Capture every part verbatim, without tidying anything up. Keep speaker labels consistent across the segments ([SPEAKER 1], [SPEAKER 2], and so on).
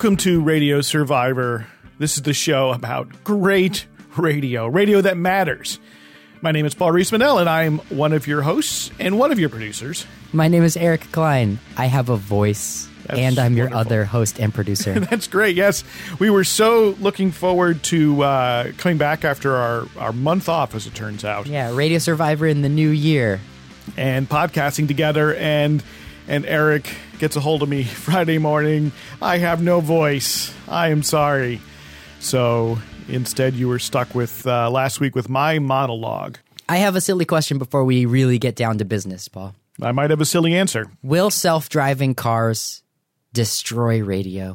[SPEAKER 1] Welcome to Radio Survivor. This is the show about great radio, radio that matters. My name is Paul Rees-Manel, and I'm one of your hosts and one of your producers.
[SPEAKER 2] My name is Eric Klein. I have a voice,
[SPEAKER 1] That's
[SPEAKER 2] and I'm your
[SPEAKER 1] wonderful.
[SPEAKER 2] other host and producer.
[SPEAKER 1] That's great, yes. We were so looking forward to uh, coming back after our, our month off, as it turns out.
[SPEAKER 2] Yeah, Radio Survivor in the new year.
[SPEAKER 1] And podcasting together, and and Eric gets a hold of me Friday morning. I have no voice. I am sorry. So instead, you were stuck with uh, last week with my monologue.
[SPEAKER 2] I have a silly question before we really get down to business, Paul.
[SPEAKER 1] I might have a silly answer.
[SPEAKER 2] Will self-driving cars destroy radio?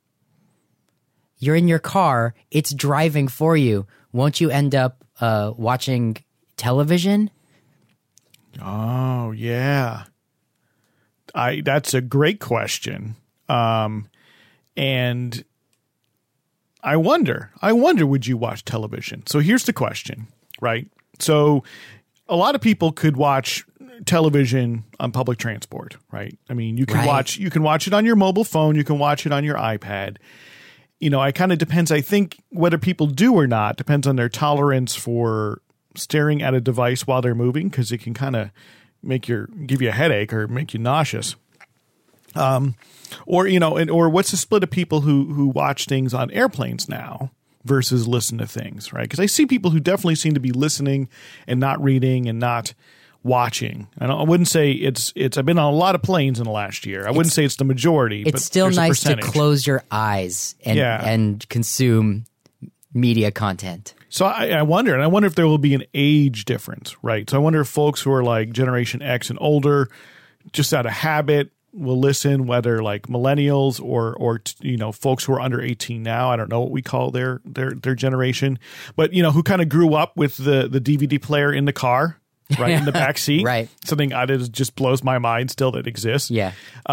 [SPEAKER 2] You're in your car. It's driving for you. Won't you end up uh, watching television?
[SPEAKER 1] Oh, yeah. I that's a great question. Um, and I wonder, I wonder, would you watch television? So here's the question, right? So a lot of people could watch television on public transport, right? I mean, you can
[SPEAKER 2] Right.
[SPEAKER 1] watch, you can watch it on your mobile phone. You can watch it on your iPad. You know, it kind of depends. I think whether people do or not depends on their tolerance for staring at a device while they're moving, because it can kind of make your give you a headache or make you nauseous. Um, or you know, and, or what's the split of people who who watch things on airplanes now versus listen to things, right? Because I see people who definitely seem to be listening and not reading and not watching. I, don't, I wouldn't say it's it's. I've been on a lot of planes in the last year. I wouldn't say it's the majority.
[SPEAKER 2] It's
[SPEAKER 1] but
[SPEAKER 2] still
[SPEAKER 1] there's a
[SPEAKER 2] nice to
[SPEAKER 1] percentage.
[SPEAKER 2] close your eyes and
[SPEAKER 1] Yeah.
[SPEAKER 2] and consume media content.
[SPEAKER 1] So I, I wonder, and I wonder if there will be an age difference, right? So I wonder if folks who are like Generation X and older, just out of habit, will listen, whether like millennials or or you know folks who are under eighteen now. I don't know what we call their their their generation, but you know who kind of grew up with the the D V D player in the car, right in the back seat,
[SPEAKER 2] Right.
[SPEAKER 1] Something that is just blows my mind still that exists.
[SPEAKER 2] Yeah.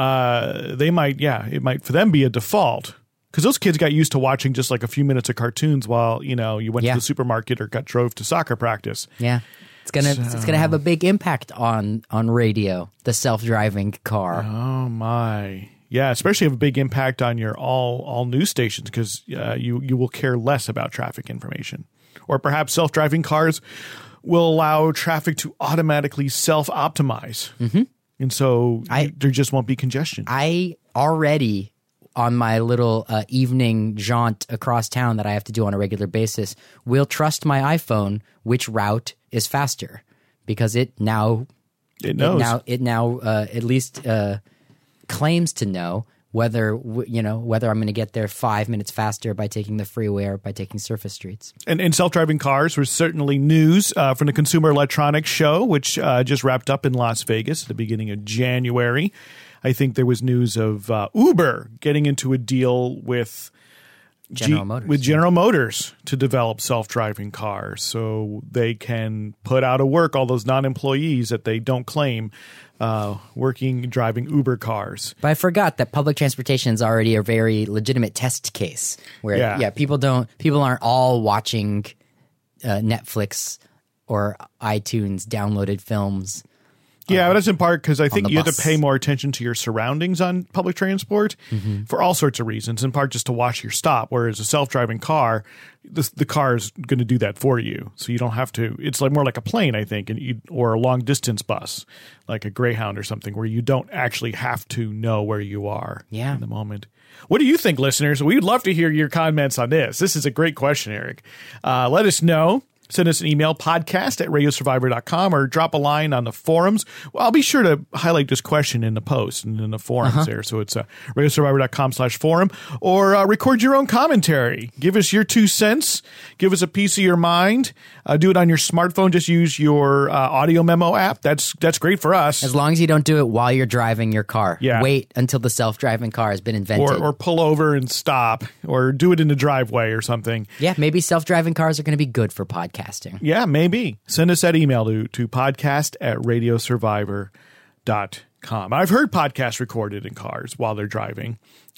[SPEAKER 1] uh, they might, yeah, it might for them be a default. Because those kids got used to watching just like a few minutes of cartoons while, you know, you went
[SPEAKER 2] Yeah.
[SPEAKER 1] to the supermarket or got drove to soccer practice.
[SPEAKER 2] Yeah. It's gonna it's gonna have a big impact on on radio, the self-driving car.
[SPEAKER 1] Oh my, yeah! Especially have a big impact on your all all news stations because uh, you you will care less about traffic information, or perhaps self-driving cars will allow traffic to automatically self-optimize, mm-hmm. and so
[SPEAKER 2] I-
[SPEAKER 1] you, there just won't be congestion.
[SPEAKER 2] I already, on my little uh, evening jaunt across town that I have to do on a regular basis, will trust my iPhone which route is faster, because it now
[SPEAKER 1] it knows.
[SPEAKER 2] it now it now uh, at least uh, claims to know whether w- you know whether I'm going to get there five minutes faster by taking the freeway or by taking surface streets.
[SPEAKER 1] And, and self-driving cars was certainly news uh, from the Consumer Electronics Show, which uh, just wrapped up in Las Vegas at the beginning of January. I think there was news of uh, Uber getting into a deal with
[SPEAKER 2] General
[SPEAKER 1] G-
[SPEAKER 2] Motors.
[SPEAKER 1] with General Motors to develop self-driving cars, so they can put out of work all those non-employees that they don't claim uh, working driving Uber cars.
[SPEAKER 2] But I forgot that public transportation is already a very legitimate test case where
[SPEAKER 1] Yeah.
[SPEAKER 2] yeah, people don't people aren't all watching uh, Netflix or iTunes downloaded films.
[SPEAKER 1] Yeah, but that's in part because I think
[SPEAKER 2] the
[SPEAKER 1] you have
[SPEAKER 2] bus.
[SPEAKER 1] to pay more attention to your surroundings on public transport for all sorts of reasons, in part just to watch your stop, whereas a self-driving car, the, the car is going to do that for you. So you don't have to – it's like more like a plane, I think, and you, or a long-distance bus, like a Greyhound or something, where you don't actually have to know where you are
[SPEAKER 2] Yeah.
[SPEAKER 1] in the moment. What do you think, listeners? We'd love to hear your comments on this. This is a great question, Eric. Uh, let us know. Send us an email, podcast at radio survivor dot com, or drop a line on the forums. Well, I'll be sure to highlight this question in the post and in the forums
[SPEAKER 2] Uh-huh.
[SPEAKER 1] there. So it's uh, radio survivor dot com slash forum, or uh, record your own commentary. Give us your two cents. Give us a piece of your mind. Uh, do it on your smartphone. Just use your uh, audio memo app. That's that's great for us.
[SPEAKER 2] As long as you don't do it while you're driving your car.
[SPEAKER 1] Yeah.
[SPEAKER 2] Wait until the self-driving car has been invented.
[SPEAKER 1] Or, or pull over and stop, or do it in the driveway or something.
[SPEAKER 2] yeah, maybe self-driving cars are going to be good for podcasting.
[SPEAKER 1] Yeah, maybe. Send us that email to, to podcast at radio survivor dot com. I've heard podcasts recorded in cars while they're driving.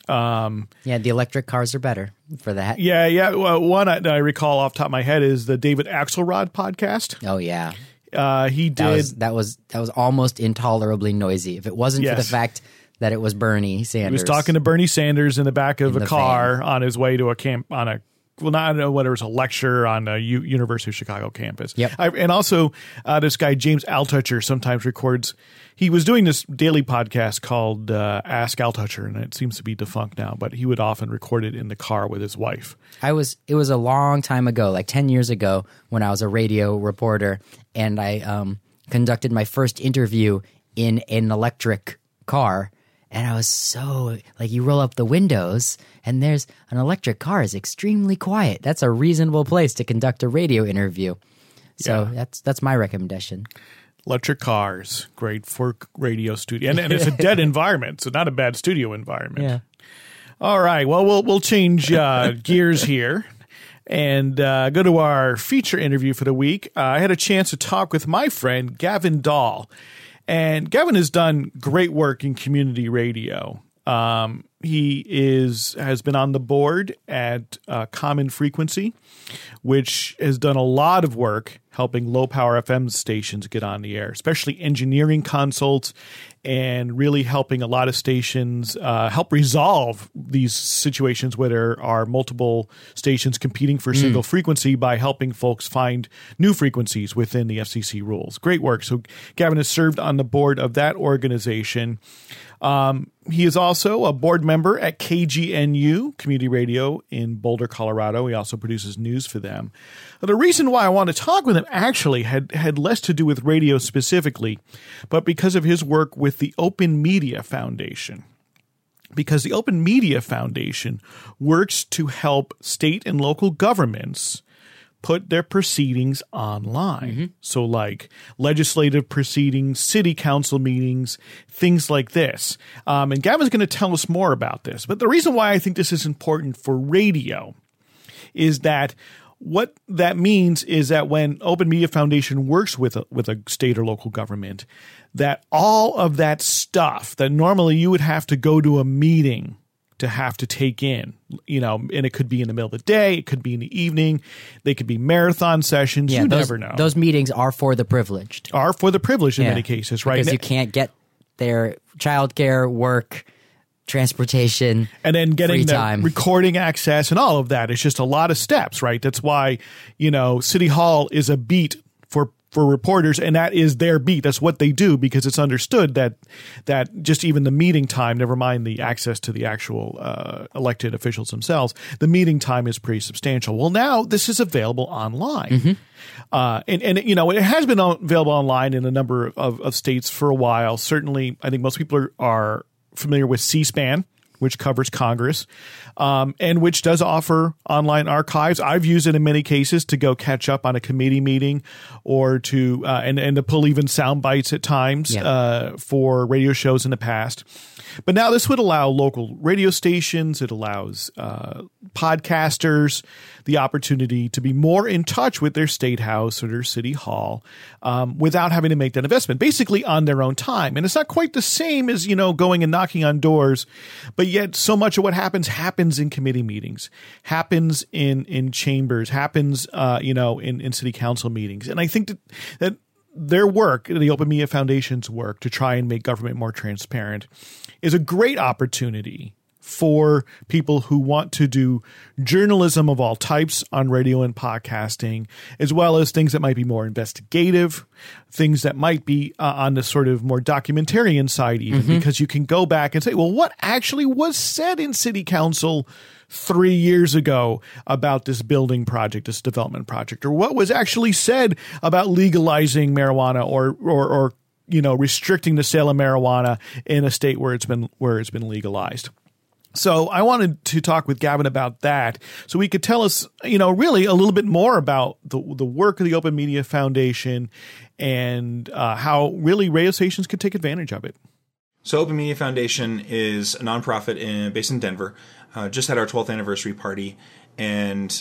[SPEAKER 1] Um,
[SPEAKER 2] Yeah, the electric cars are better for that.
[SPEAKER 1] yeah, yeah. Well, one I, I recall off the top of my head is the David Axelrod podcast.
[SPEAKER 2] Oh yeah.
[SPEAKER 1] Uh, he
[SPEAKER 2] That
[SPEAKER 1] did.
[SPEAKER 2] was that was that was almost intolerably noisy. If it wasn't for
[SPEAKER 1] Yes.
[SPEAKER 2] the fact that it was Bernie Sanders.
[SPEAKER 1] He was talking to Bernie Sanders in the back of
[SPEAKER 2] In
[SPEAKER 1] a
[SPEAKER 2] the
[SPEAKER 1] car
[SPEAKER 2] van.
[SPEAKER 1] on his way to a camp on a well, not, I don't know whether it was a lecture on the U- University of Chicago campus.
[SPEAKER 2] Yep.
[SPEAKER 1] I, and also, uh, this guy, James Altucher, sometimes records. He was doing this daily podcast called uh, Ask Altucher, and it seems to be defunct now, but he would often record it in the car with his wife.
[SPEAKER 2] I was it was a long time ago, like ten years ago, when I was a radio reporter, and I um, conducted my first interview in an electric car. And I was so, like, you roll up the windows, and there's an electric car is extremely quiet. That's a reasonable place to conduct a radio interview. So
[SPEAKER 1] Yeah.
[SPEAKER 2] that's that's my recommendation.
[SPEAKER 1] Electric cars, great for radio studio. And, and it's a dead environment, so not a bad studio environment.
[SPEAKER 2] Yeah.
[SPEAKER 1] All right. Well, we'll we'll change uh, gears here and uh, go to our feature interview for the week. Uh, I had a chance to talk with my friend Gavin Dahl, and Gavin has done great work in community radio. Um, he is has been on the board at uh, Common Frequency, which has done a lot of work helping low power F M stations get on the air, especially engineering consults, and really helping a lot of stations uh, help resolve these situations where there are multiple stations competing for a single mm. frequency by helping folks find new frequencies within the F C C rules. Great work. So Gavin has served on the board of that organization. Um, he is also a board member at K G N U Community Radio in Boulder, Colorado. He also produces news for them. The reason why I want to talk with him actually had, had less to do with radio specifically, but because of his work with the Open Media Foundation. Because the Open Media Foundation works to help state and local governments put their proceedings online. Mm-hmm. So like legislative proceedings, city council meetings, things like this. Um, and Gavin's going to tell us more about this. But the reason why I think this is important for radio is that what that means is that when Open Media Foundation works with a, with a state or local government, that all of that stuff that normally you would have to go to a meeting to have to take in, you know, and it could be in the middle of the day, it could be in the evening, they could be marathon sessions,
[SPEAKER 2] yeah,
[SPEAKER 1] you
[SPEAKER 2] those,
[SPEAKER 1] never know.
[SPEAKER 2] Those meetings are for the privileged.
[SPEAKER 1] Are for the privileged in
[SPEAKER 2] yeah,
[SPEAKER 1] many cases, right?
[SPEAKER 2] Because you can't get their childcare, work, transportation,
[SPEAKER 1] and then getting
[SPEAKER 2] free
[SPEAKER 1] the
[SPEAKER 2] time.
[SPEAKER 1] recording access and all of that. It's just a lot of steps, right? That's why, you know, City Hall is a beat for for reporters, and that is their beat. That's what they do, because it's understood that that just even the meeting time, never mind the access to the actual uh, elected officials themselves, the meeting time is pretty substantial. Well, now this is available online. Mm-hmm. Uh, and, and, you know, it has been available online in a number of, of states for a while. Certainly, I think most people are, are familiar with C-SPAN, which covers Congress, um, and which does offer online archives. I've used it in many cases to go catch up on a committee meeting, or to uh, and and to pull even sound bites at times
[SPEAKER 2] yeah.
[SPEAKER 1] uh, for radio shows in the past. But now this would allow local radio stations. It allows uh, podcasters the opportunity to be more in touch with their state house or their city hall um, without having to make that investment, basically on their own time. And it's not quite the same as, you know, going and knocking on doors, but yet so much of what happens happens in committee meetings, happens in in chambers, happens uh, you know in, in city council meetings. And I think that that their work, the Open Media Foundation's work to try and make government more transparent, is a great opportunity for people who want to do journalism of all types on radio and podcasting, as well as things that might be more investigative, things that might be uh, on the sort of more documentarian side even, mm-hmm. because you can go back and say, well, what actually was said in city council three years ago about this building project, this development project, or what was actually said about legalizing marijuana or, or, or, you know, restricting the sale of marijuana in a state where it's been, where it's been legalized. So I wanted to talk with Gavin about that, so he could tell us, you know, really a little bit more about the the work of the Open Media Foundation and uh, how really radio stations could take advantage of it.
[SPEAKER 3] So Open Media Foundation is a nonprofit in, based in Denver. Uh, just had our twelfth anniversary party, and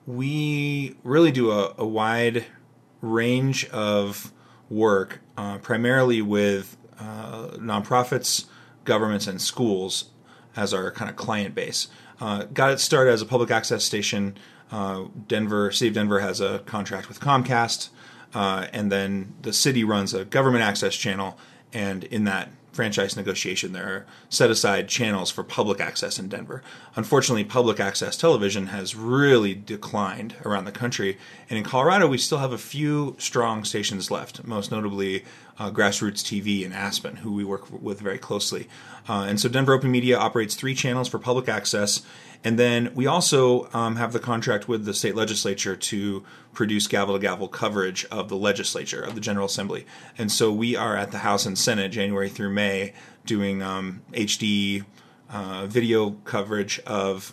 [SPEAKER 3] we really do a, a wide range of work, uh, primarily with uh, nonprofits, governments, and schools as our kind of client base. Uh, got it started as a public access station. Uh, Denver, City of Denver has a contract with Comcast, uh, and then the city runs a government access channel, and in that franchise negotiation, there are set aside channels for public access in Denver. Unfortunately, public access television has really declined around the country. And in Colorado, we still have a few strong stations left, most notably uh, Grassroots T V in Aspen, who we work with very closely. Uh, and so Denver Open Media operates three channels for public access. And then we also um, have the contract with the state legislature to produce gavel-to-gavel coverage of the legislature, of the General Assembly. And so we are at the House and Senate January through May doing um, H D uh, video coverage of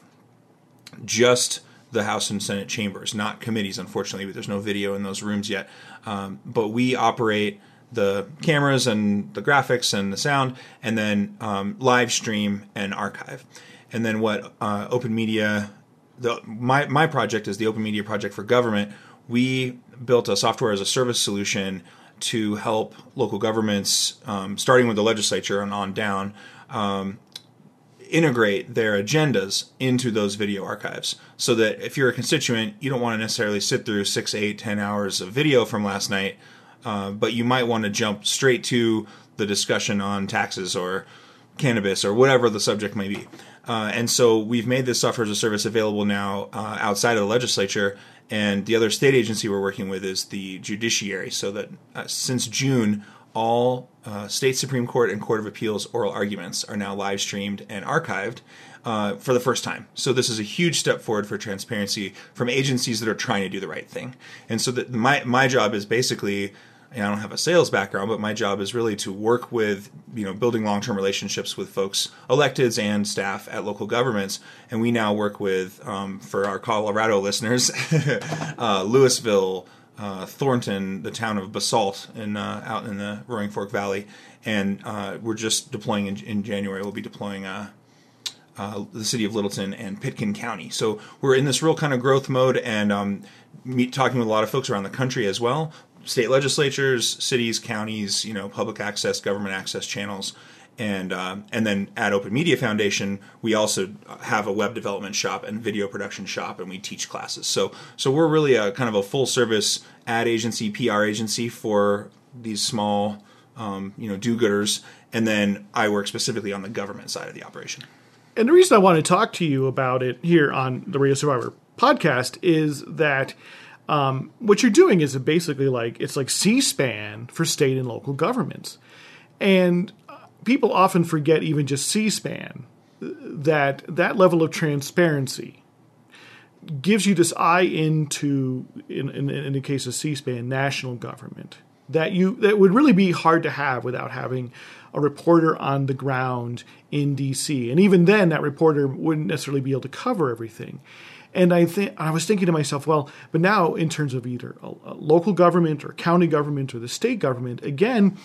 [SPEAKER 3] just the House and Senate chambers, not committees, unfortunately. There's no video in those rooms yet. Um, but we operate the cameras and the graphics and the sound, and then um, live stream and archive. And then what uh, Open Media, the, my my project is the Open Media Project for Government. We built a software as a service solution to help local governments, um, starting with the legislature and on down, um, integrate their agendas into those video archives. So that if you're a constituent, you don't want to necessarily sit through six, eight, ten hours of video from last night, uh, but you might want to jump straight to the discussion on taxes or cannabis or whatever the subject may be. Uh, and so we've made this software as a service available now uh, outside of the legislature. And the other state agency we're working with is the judiciary. So that uh, since June, all uh, state Supreme Court and Court of Appeals oral arguments are now live streamed and archived uh, for the first time. So this is a huge step forward for transparency from agencies that are trying to do the right thing. And so that my my job is basically, and I don't have a sales background, but my job is really to work with, you know, building long-term relationships with folks, electeds and staff at local governments. And we now work with, um, for our Colorado listeners, uh, Louisville, uh, Thornton, the town of Basalt, in, uh, out in the Roaring Fork Valley. And uh, we're just deploying in, in January. We'll be deploying uh, uh, the city of Littleton and Pitkin County. So we're in this real kind of growth mode and um, meet, talking with a lot of folks around the country as well. State legislatures, cities, counties, you know, public access, government access channels, and uh, and then at Open Media Foundation, we also have a web development shop and video production shop, and we teach classes. So so we're really a kind of a full service ad agency, P R agency for these small, um, you know, do-gooders, and then I work specifically on the government side of the operation.
[SPEAKER 1] And the reason I want to talk to you about it here on the Radio Survivor podcast is that Um, what you're doing is basically like, it's like C-SPAN for state and local governments. And people often forget even just C-SPAN, that that level of transparency gives you this eye into, in, in, in the case of C-SPAN, national government, that you that would really be hard to have without having a reporter on the ground in D C. And even then, that reporter wouldn't necessarily be able to cover everything. And I think I was thinking to myself, well, but now in terms of either a, a local government or county government or the state government, again,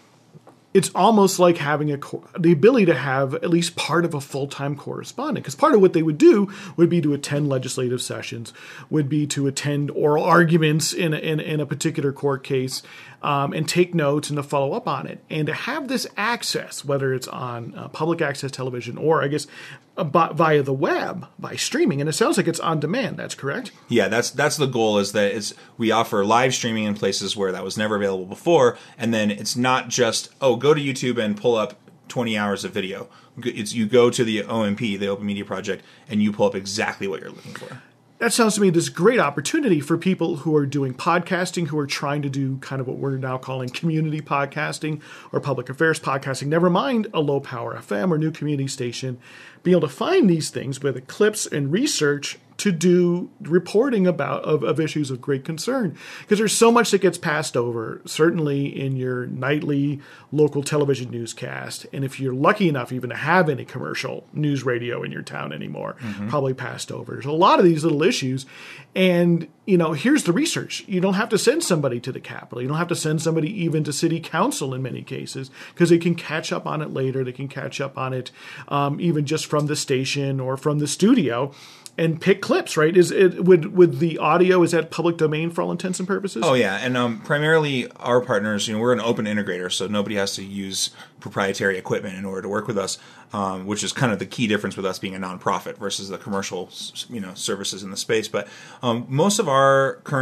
[SPEAKER 1] it's almost like having a the ability to have at least part of a full-time correspondent. Because part of what they would do would be to attend legislative sessions, would be to attend oral arguments in a, in, in a particular court case, um, and take notes and to follow up on it. And to have this access, whether it's on uh, public access television or, I guess, uh, by, via the web, by streaming, and it sounds like it's on demand. That's correct?
[SPEAKER 3] Yeah, that's that's the goal. Is that it's we offer live streaming in places where that was never available before, and then it's not just oh go to YouTube and pull up twenty hours of video. It's you go to the O M P, the Open Media Project, and you pull up exactly what you're looking for.
[SPEAKER 1] That sounds to me this great opportunity for people who are doing podcasting, who are trying to do kind of what we're now calling community podcasting or public affairs podcasting. Never mind a low power F M or new community station. Being able to find these things with clips and research to do reporting about of, of issues of great concern. Because there's so much that gets passed over, certainly in your nightly local television newscast. And if you're lucky enough even to have any commercial news radio in your town anymore, mm-hmm. probably passed over. There's a lot of these little issues. And, you know, here's the research. You don't have to send somebody to the Capitol. You don't have to send somebody even to city council in many cases, because they can catch up on it later. They can catch up on it um, even just from the station or from the studio. And pick clips, right? Is it with with the audio? Is that public domain for all intents and purposes?
[SPEAKER 3] Oh yeah, and um, primarily our partners. You know, we're an open integrator, so nobody has to use proprietary equipment in order to work with us, um, which is kind of the key difference with us being a nonprofit versus the commercial, you know, services in the space. But um, most of our current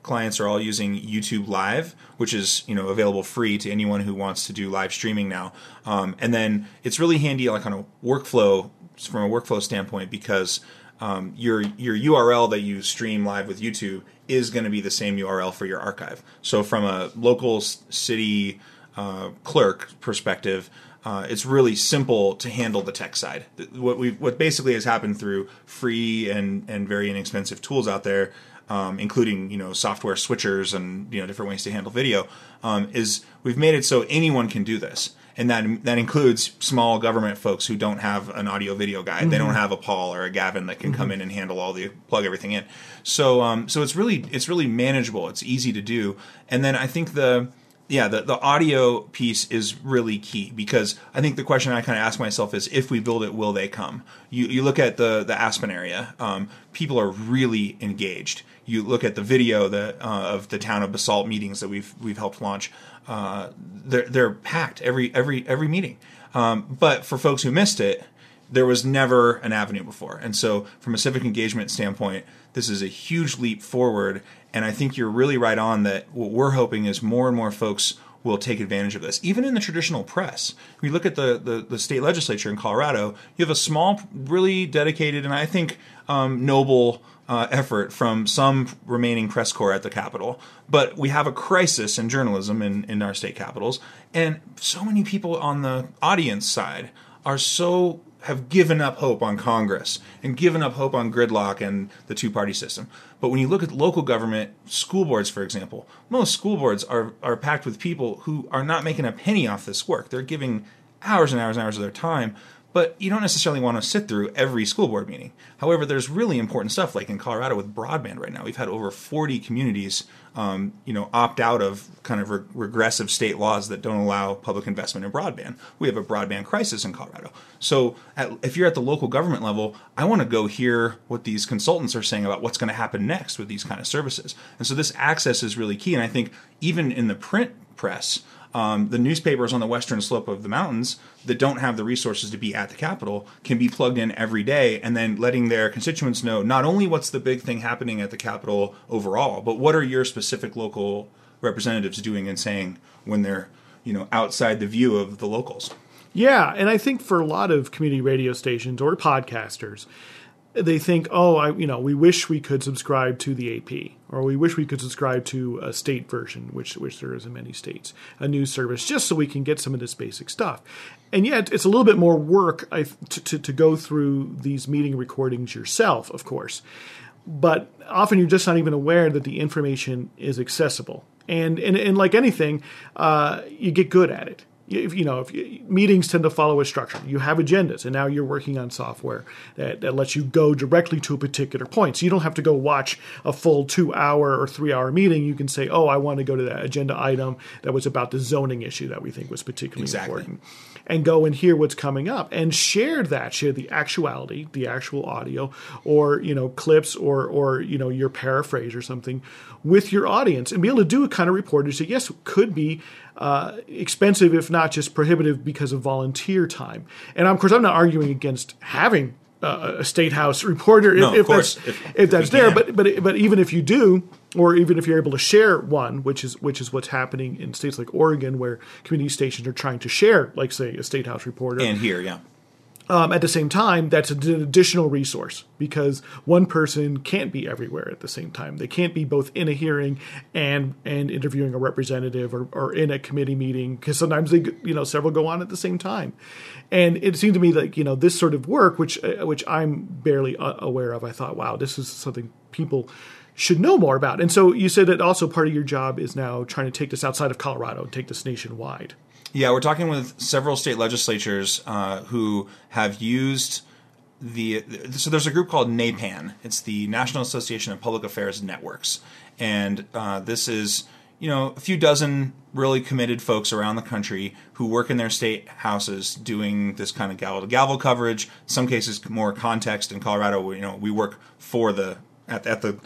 [SPEAKER 3] clients are all using YouTube Live, which is, you know, available free to anyone who wants to do live streaming now. Um, and then it's really handy, like on a workflow, from a workflow standpoint, because um, your your U R L that you stream live with YouTube is going to be the same U R L for your archive. So from a local city uh, clerk perspective, Uh, it's really simple to handle the tech side. What we what basically has happened through free and, and very inexpensive tools out there, um, including, you know, software switchers and, you know, different ways to handle video, um, is we've made it so anyone can do this, and that that includes small government folks who don't have an audio video guy. Mm-hmm. They don't have a Paul or a Gavin that can mm-hmm. come in and handle all the plug everything in. So um, so it's really it's really manageable. It's easy to do, and then I think the Yeah, the, the audio piece is really key, because I think the question I kind of ask myself is, if we build it, will they come? You you look at the, the Aspen area, um, people are really engaged. You look at the video that uh, of the town of Basalt meetings that we've we've helped launch. Uh, they're they're packed every every every meeting. Um, but for folks who missed it, there was never an avenue before, and so from a civic engagement standpoint, this is a huge leap forward. And I think you're really right on that what we're hoping is more and more folks will take advantage of this. Even in the traditional press, we look at the, the, the state legislature in Colorado, you have a small, really dedicated, and I think um, noble uh, effort from some remaining press corps at the Capitol. But we have a crisis in journalism in, in our state capitals. And so many people on the audience side are so have given up hope on Congress and given up hope on gridlock and the two-party system. But when you look at local government, school boards, for example, most school boards are, are packed with people who are not making a penny off this work. They're giving hours and hours and hours of their time, but you don't necessarily want to sit through every school board meeting. However, there's really important stuff, like in Colorado with broadband right now. We've had over forty communities um, you know, opt out of kind of re- regressive state laws that don't allow public investment in broadband. We have a broadband crisis in Colorado. So at, if you're at the local government level, I want to go hear what these consultants are saying about what's going to happen next with these kind of services. And so this access is really key. And I think even in the print press, Um, the newspapers on the western slope of the mountains that don't have the resources to be at the Capitol can be plugged in every day, and then letting their constituents know not only what's the big thing happening at the Capitol overall, but what are your specific local representatives doing and saying when they're, you know, outside the view of the locals.
[SPEAKER 1] Yeah, and I think for a lot of community radio stations or podcasters, they think, oh, I, you know, we wish we could subscribe to the A P, or we wish we could subscribe to a state version, which which there is in many states, a news service, just so we can get some of this basic stuff. And yet, it's a little bit more work I, to, to to go through these meeting recordings yourself, of course. But often you're just not even aware that the information is accessible. And and, and like anything, uh, you get good at it. If, you know, if you, meetings tend to follow a structure. You have agendas, and now you're working on software that, that lets you go directly to a particular point. So you don't have to go watch a full two-hour or three-hour meeting. You can say, oh, I want to go to that agenda item that was about the zoning issue that we think was particularly
[SPEAKER 3] exactly.
[SPEAKER 1] important, and go and hear what's coming up and share that, share the actuality, the actual audio, or, you know, clips, or, or you know, your paraphrase or something with your audience, and be able to do a kind of reportage that, yes, could be uh, expensive, if not just prohibitive, because of volunteer time. And of course, I'm not arguing against having uh, a state house reporter if,
[SPEAKER 3] no,
[SPEAKER 1] if
[SPEAKER 3] course,
[SPEAKER 1] that's
[SPEAKER 3] if,
[SPEAKER 1] if that's
[SPEAKER 3] if
[SPEAKER 1] there.
[SPEAKER 3] Can.
[SPEAKER 1] But but but even if you do, or even if you're able to share one, which is which is what's happening in states like Oregon, where community stations are trying to share, like, say, a state house reporter,
[SPEAKER 3] and here, yeah.
[SPEAKER 1] Um, at the same time, that's an additional resource, because one person can't be everywhere at the same time. They can't be both in a hearing and and interviewing a representative, or, or in a committee meeting, because sometimes they, you know, several go on at the same time. And it seemed to me like, you know, this sort of work, which uh, which I'm barely uh, aware of, I thought, wow, this is something people should know more about. And so you said that also part of your job is now trying to take this outside of Colorado and take this nationwide.
[SPEAKER 3] Yeah, we're talking with several state legislatures uh, who have used the. So there's a group called NAPAN. It's the National Association of Public Affairs Networks, and uh, this is, you know, a few dozen really committed folks around the country who work in their state houses doing this kind of gavel to gavel coverage. In some cases, more context. In Colorado, you know, we work for the at, at the.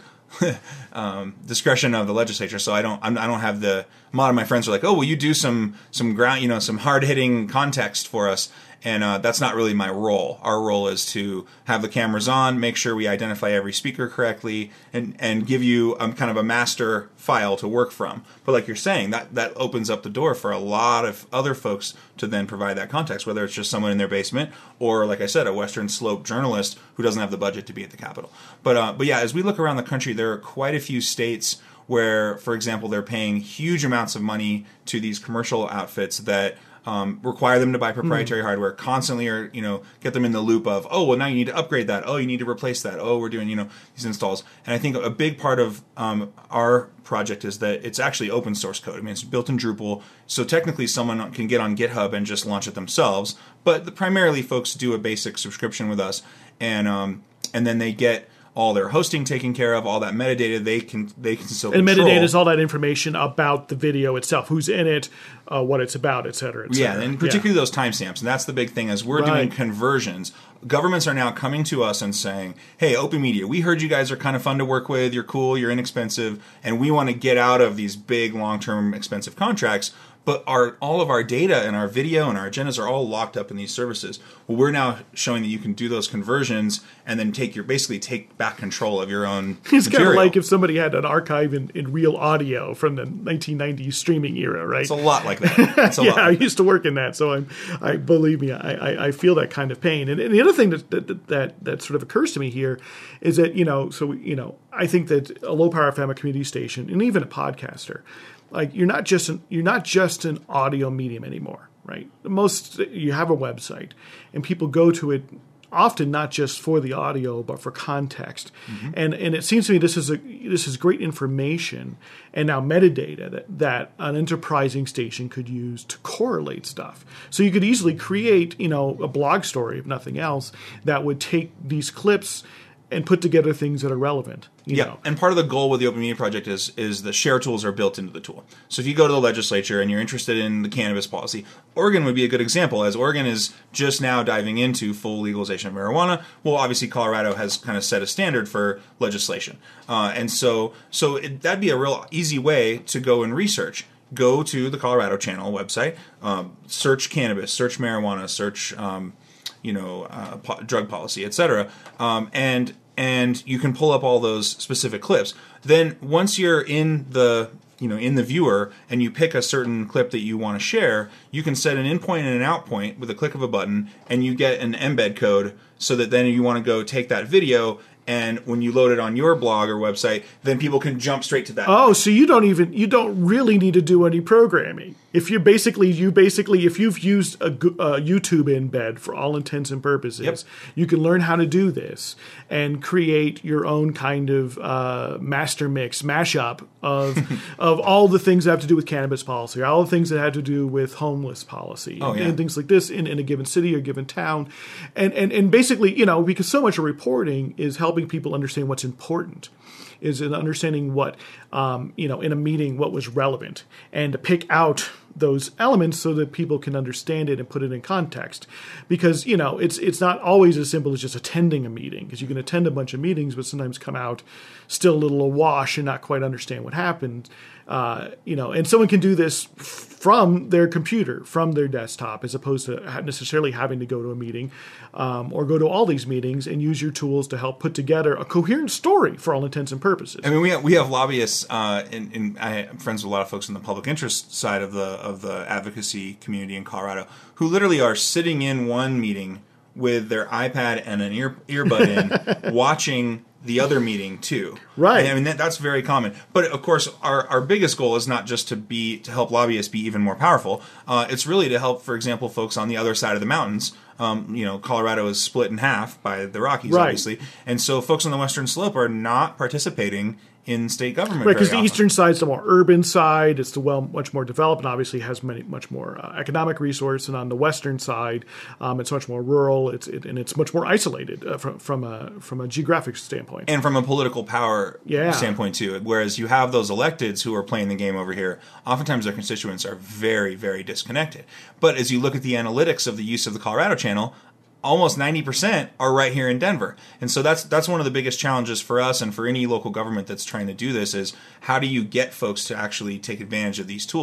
[SPEAKER 3] um, discretion of the legislature, so I don't. I'm, I don't have the. A lot of my friends are like, "Oh, will you do some some ground, you know, some hard hitting context for us?" And uh, that's not really my role. Our role is to have the cameras on, make sure we identify every speaker correctly, and, and give you um, kind of a master file to work from. But like you're saying, that, that opens up the door for a lot of other folks to then provide that context, whether it's just someone in their basement or, like I said, a Western Slope journalist who doesn't have the budget to be at the Capitol. But uh, but yeah, as we look around the country, there are quite a few states where, for example, they're paying huge amounts of money to these commercial outfits that um, require them to buy proprietary mm. hardware, constantly, or you know, get them in the loop of, oh, well, now you need to upgrade that. Oh, you need to replace that. Oh, we're doing, you know, these installs. And I think a big part of um, our project is that it's actually open source code. I mean, it's built in Drupal, so technically someone can get on GitHub and just launch it themselves. But the, primarily, folks do a basic subscription with us, and um, and then they get all their hosting taken care of, all that metadata they can they can still
[SPEAKER 1] and
[SPEAKER 3] control.
[SPEAKER 1] metadata is all that information about the video itself, who's in it, uh, what it's about, et cetera, et cetera.
[SPEAKER 3] Yeah, and particularly yeah. those timestamps. And that's the big thing, as we're
[SPEAKER 1] right.
[SPEAKER 3] doing conversions. Governments are now coming to us and saying, hey, Open Media, we heard you guys are kind of fun to work with, you're cool, you're inexpensive, and we want to get out of these big, long-term, expensive contracts. But our all of our data and our video and our agendas are all locked up in these services. Well, we're now showing that you can do those conversions and then take your basically take back control of your own
[SPEAKER 1] It's
[SPEAKER 3] material.
[SPEAKER 1] kind of like if somebody had an archive in, in real audio from the nineteen nineties streaming era, right?
[SPEAKER 3] It's a lot like that. It's a
[SPEAKER 1] yeah,
[SPEAKER 3] lot like
[SPEAKER 1] I used to work in that, so I'm, I believe me, I, I, I feel that kind of pain. And, and the other thing that, that that that sort of occurs to me here is that you know, so you know, I think that a low power F M, a community station, and even a podcaster, like you're not just an, you're not just an audio medium anymore, right? Most you have a website, and people go to it often not just for the audio but for context, mm-hmm. and and it seems to me this is a this is great information and now metadata that that an enterprising station could use to correlate stuff. So you could easily create you know a blog story, if nothing else, that would take these clips and put together things that are relevant. You
[SPEAKER 3] yeah,
[SPEAKER 1] know.
[SPEAKER 3] And part of the goal with the Open Media Project is is the share tools are built into the tool. So if you go to the legislature and you're interested in the cannabis policy, Oregon would be a good example, as Oregon is just now diving into full legalization of marijuana. Well, obviously Colorado has kind of set a standard for legislation, uh, and so so it, that'd be a real easy way to go and research. Go to the Colorado Channel website, um, search cannabis, search marijuana, search um, you know uh, po- drug policy, et cetera, um, and and you can pull up all those specific clips. Then once you're in the you know in the viewer and you pick a certain clip that you want to share, you can set an in point and an out point with a click of a button, and you get an embed code so that then you want to go take that video, and when you load it on your blog or website, then people can jump straight to that.
[SPEAKER 1] Oh, so you don't even you don't really need to do any programming. If you basically you basically if you've used a, a YouTube embed for all intents and purposes,
[SPEAKER 3] yep.
[SPEAKER 1] you can learn how to do this and create your own kind of uh, master mix mashup of of all the things that have to do with cannabis policy, or all the things that have to do with homeless policy,
[SPEAKER 3] oh,
[SPEAKER 1] and,
[SPEAKER 3] yeah.
[SPEAKER 1] and things like this in, in a given city or given town, and and and basically you know because so much of reporting is helping people understand what's important. Is in understanding what, um, you know, in a meeting, what was relevant, and to pick out those elements so that people can understand it and put it in context. Because, you know, it's it's not always as simple as just attending a meeting, because you can attend a bunch of meetings, but sometimes come out still a little awash and not quite understand what happened. Uh, you know, and someone can do this f- from their computer, from their desktop, as opposed to necessarily having to go to a meeting um, or go to all these meetings and use your tools to help put together a coherent story for all intents and purposes.
[SPEAKER 3] I mean, we have, we have lobbyists, uh, and, and I'm friends with a lot of folks in the public interest side of the of the advocacy community in Colorado, who literally are sitting in one meeting with their iPad and an ear earbud in, watching the other meeting too.
[SPEAKER 1] Right.
[SPEAKER 3] And, I mean, that, that's very common. But of course, our, our biggest goal is not just to be to help lobbyists be even more powerful. Uh, it's really to help, for example, folks on the other side of the mountains. Um, you know, Colorado is split in half by the Rockies,
[SPEAKER 1] right.
[SPEAKER 3] obviously. And so folks on the Western Slope are not participating in state government.
[SPEAKER 1] Right, because the
[SPEAKER 3] often.
[SPEAKER 1] eastern side is the more urban side. It's the well much more developed and obviously has many much more uh, economic resource. And on the western side, um, it's much more rural. It's it, and it's much more isolated uh, from from a from a geographic standpoint
[SPEAKER 3] and from a political power
[SPEAKER 1] yeah.
[SPEAKER 3] standpoint too. Whereas you have those electeds who are playing the game over here. Oftentimes their constituents are very very disconnected. But as you look at the analytics of the use of the Colorado Channel, almost ninety percent are right here in Denver. And so that's that's one of the biggest challenges for us and for any local government that's trying to do this is how do you get folks to actually take advantage of these tools?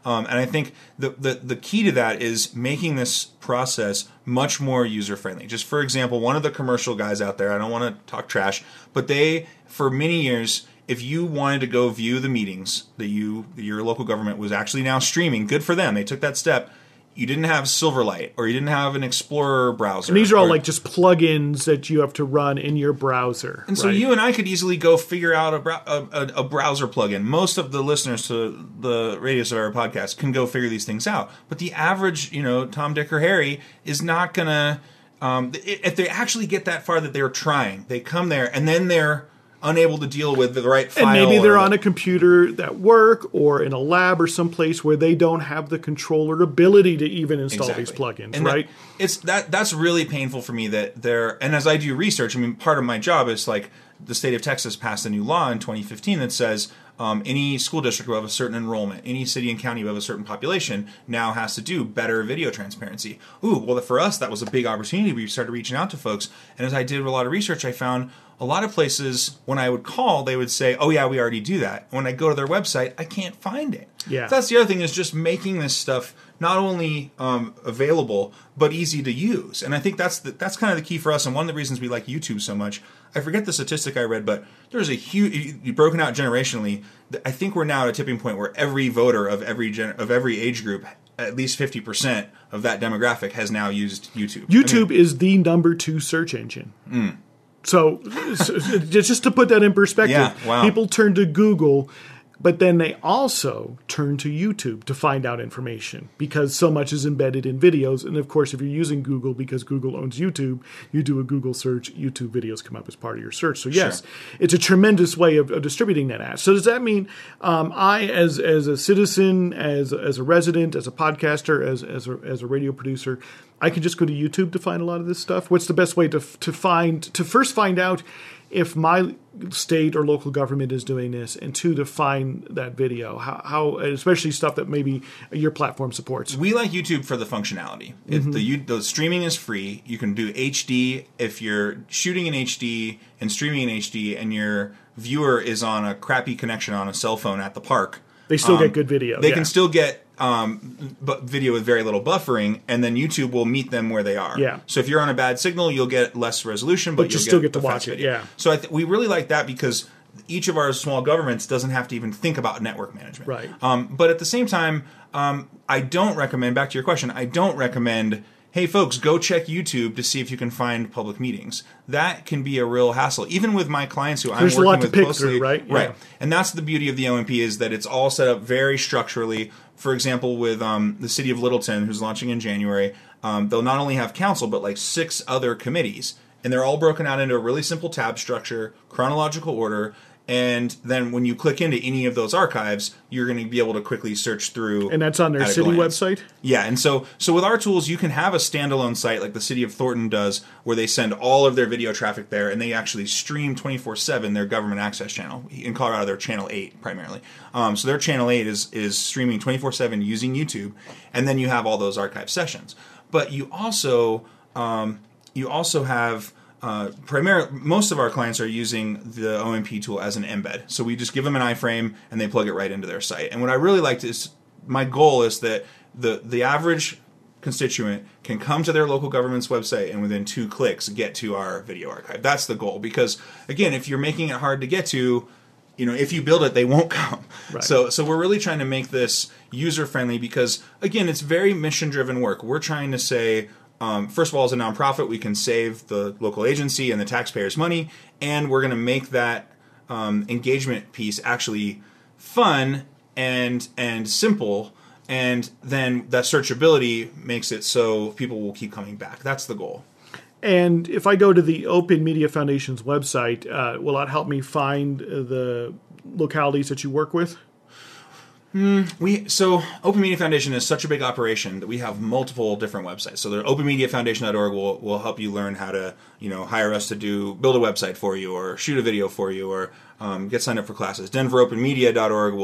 [SPEAKER 3] Um, and I think the, the the key to that is making this process much more user friendly. Just for example, one of the commercial guys out there, I don't want to talk trash, but they for many years, if you wanted to go view the meetings that you that your local government was actually now streaming, good for them. They took that step. You didn't have Silverlight, or you didn't have an Explorer browser.
[SPEAKER 1] And these are all
[SPEAKER 3] or,
[SPEAKER 1] like just plugins that you have to run in your browser.
[SPEAKER 3] And so
[SPEAKER 1] right?
[SPEAKER 3] you and I could easily go figure out a, brow- a, a, a browser plugin. Most of the listeners to the Radio Star podcast can go figure these things out. But the average, you know, Tom, Dick, or Harry is not going to... Um, if they actually get that far that they're trying, they come there and then they're unable to deal with the right file.
[SPEAKER 1] And maybe they're on
[SPEAKER 3] the,
[SPEAKER 1] a computer at work or in a lab or someplace where they don't have the control or ability to even install
[SPEAKER 3] exactly.
[SPEAKER 1] these plugins,
[SPEAKER 3] and
[SPEAKER 1] right?
[SPEAKER 3] That, it's that that's really painful for me that they're, and as I do research, I mean, part of my job is like the state of Texas passed a new law in twenty fifteen that says um, any school district who have a certain enrollment, any city and county who have a certain population now has to do better video transparency. Ooh, well, for us, that was a big opportunity. We started reaching out to folks. And as I did a lot of research, I found a lot of places, when I would call, they would say, oh, yeah, we already do that. When I go to their website, I can't find it.
[SPEAKER 1] Yeah.
[SPEAKER 3] So that's the other thing, is just making this stuff not only um, available, but easy to use. And I think that's the, that's kind of the key for us. And one of the reasons we like YouTube so much, I forget the statistic I read, but there's a huge, broken out generationally, I think we're now at a tipping point where every voter of every gen, of every age group, at least fifty percent of that demographic has now used YouTube.
[SPEAKER 1] YouTube
[SPEAKER 3] I mean,
[SPEAKER 1] is the number two search engine.
[SPEAKER 3] Mm.
[SPEAKER 1] So, so just to put that in perspective,
[SPEAKER 3] yeah, wow.
[SPEAKER 1] people turn to Google, but then they also turn to YouTube to find out information because so much is embedded in videos. And of course, if you're using Google because Google owns YouTube, you do a Google search, YouTube videos come up as part of your search. So yes, sure. It's a tremendous way of, of distributing that ad. So does that mean um, I, as as a citizen, as as a resident, as a podcaster, as as a, as a radio producer, I can just go to YouTube to find a lot of this stuff? What's the best way to to find to first find out if my state or local government is doing this, and two, to find that video, how, how especially stuff that maybe your platform supports?
[SPEAKER 3] We like YouTube for the functionality. Mm-hmm. If the, the streaming is free. You can do H D if you're shooting in H D and streaming in H D, and your viewer is on a crappy connection on a cell phone at the park.
[SPEAKER 1] They still
[SPEAKER 3] um,
[SPEAKER 1] get good video.
[SPEAKER 3] They
[SPEAKER 1] yeah.
[SPEAKER 3] can still get um, video with very little buffering, and then YouTube will meet them where they are.
[SPEAKER 1] Yeah.
[SPEAKER 3] So if you're on a bad signal, you'll get less resolution, but,
[SPEAKER 1] but you
[SPEAKER 3] you'll
[SPEAKER 1] still
[SPEAKER 3] get,
[SPEAKER 1] get to watch it.
[SPEAKER 3] video.
[SPEAKER 1] Yeah.
[SPEAKER 3] So I th- we really like that because each of our small governments doesn't have to even think about network management.
[SPEAKER 1] Right.
[SPEAKER 3] Um, but at the same time, um, I don't recommend, back to your question, I don't recommend, hey folks, go check YouTube to see if you can find public meetings. That can be a real hassle, even with my clients who
[SPEAKER 1] There's
[SPEAKER 3] I'm working
[SPEAKER 1] a lot to
[SPEAKER 3] with
[SPEAKER 1] pick
[SPEAKER 3] closely.
[SPEAKER 1] Through, right?
[SPEAKER 3] Right.
[SPEAKER 1] Yeah.
[SPEAKER 3] And that's the beauty of the O M P, is that it's all set up very structurally. For example, with um, the city of Littleton, who's launching in January, um, they'll not only have council, but like six other committees. And they're all broken out into a really simple tab structure, chronological order. And then when you click into any of those archives, you're going to be able to quickly search through.
[SPEAKER 1] And that's on their city
[SPEAKER 3] glance.
[SPEAKER 1] website?
[SPEAKER 3] Yeah. And so so with our tools, you can have a standalone site like the city of Thornton does, where they send all of their video traffic there, and they actually stream twenty-four seven their government access channel. In Colorado, they're Channel eight primarily. Um, so their Channel eight is, is streaming twenty-four seven using YouTube, and then you have all those archive sessions. But you also um, you also have... Uh, primarily, most of our clients are using the O M P tool as an embed. So we just give them an iframe and they plug it right into their site. And what I really liked is, my goal is that the the average constituent can come to their local government's website and within two clicks get to our video archive. That's the goal. Because again, if you're making it hard to get to, you know, if you build it, they won't come. Right. So so we're really trying to make this user friendly because, again, it's very mission driven work. We're trying to say, Um, first of all, as a nonprofit, we can save the local agency and the taxpayers money, and we're going to make that um, engagement piece actually fun and and simple, and then that searchability makes it so people will keep coming back. That's the goal.
[SPEAKER 1] And if I go to the Open Media Foundation's website, uh, will that help me find the localities that you work with?
[SPEAKER 3] Mm, we so Open Media Foundation is such a big operation that we have multiple different websites. So the open media foundation dot org will will help you learn how to, you know, hire us to do build a website for you, or shoot a video for you, or um, get signed up for classes. Denver Open Media dot org will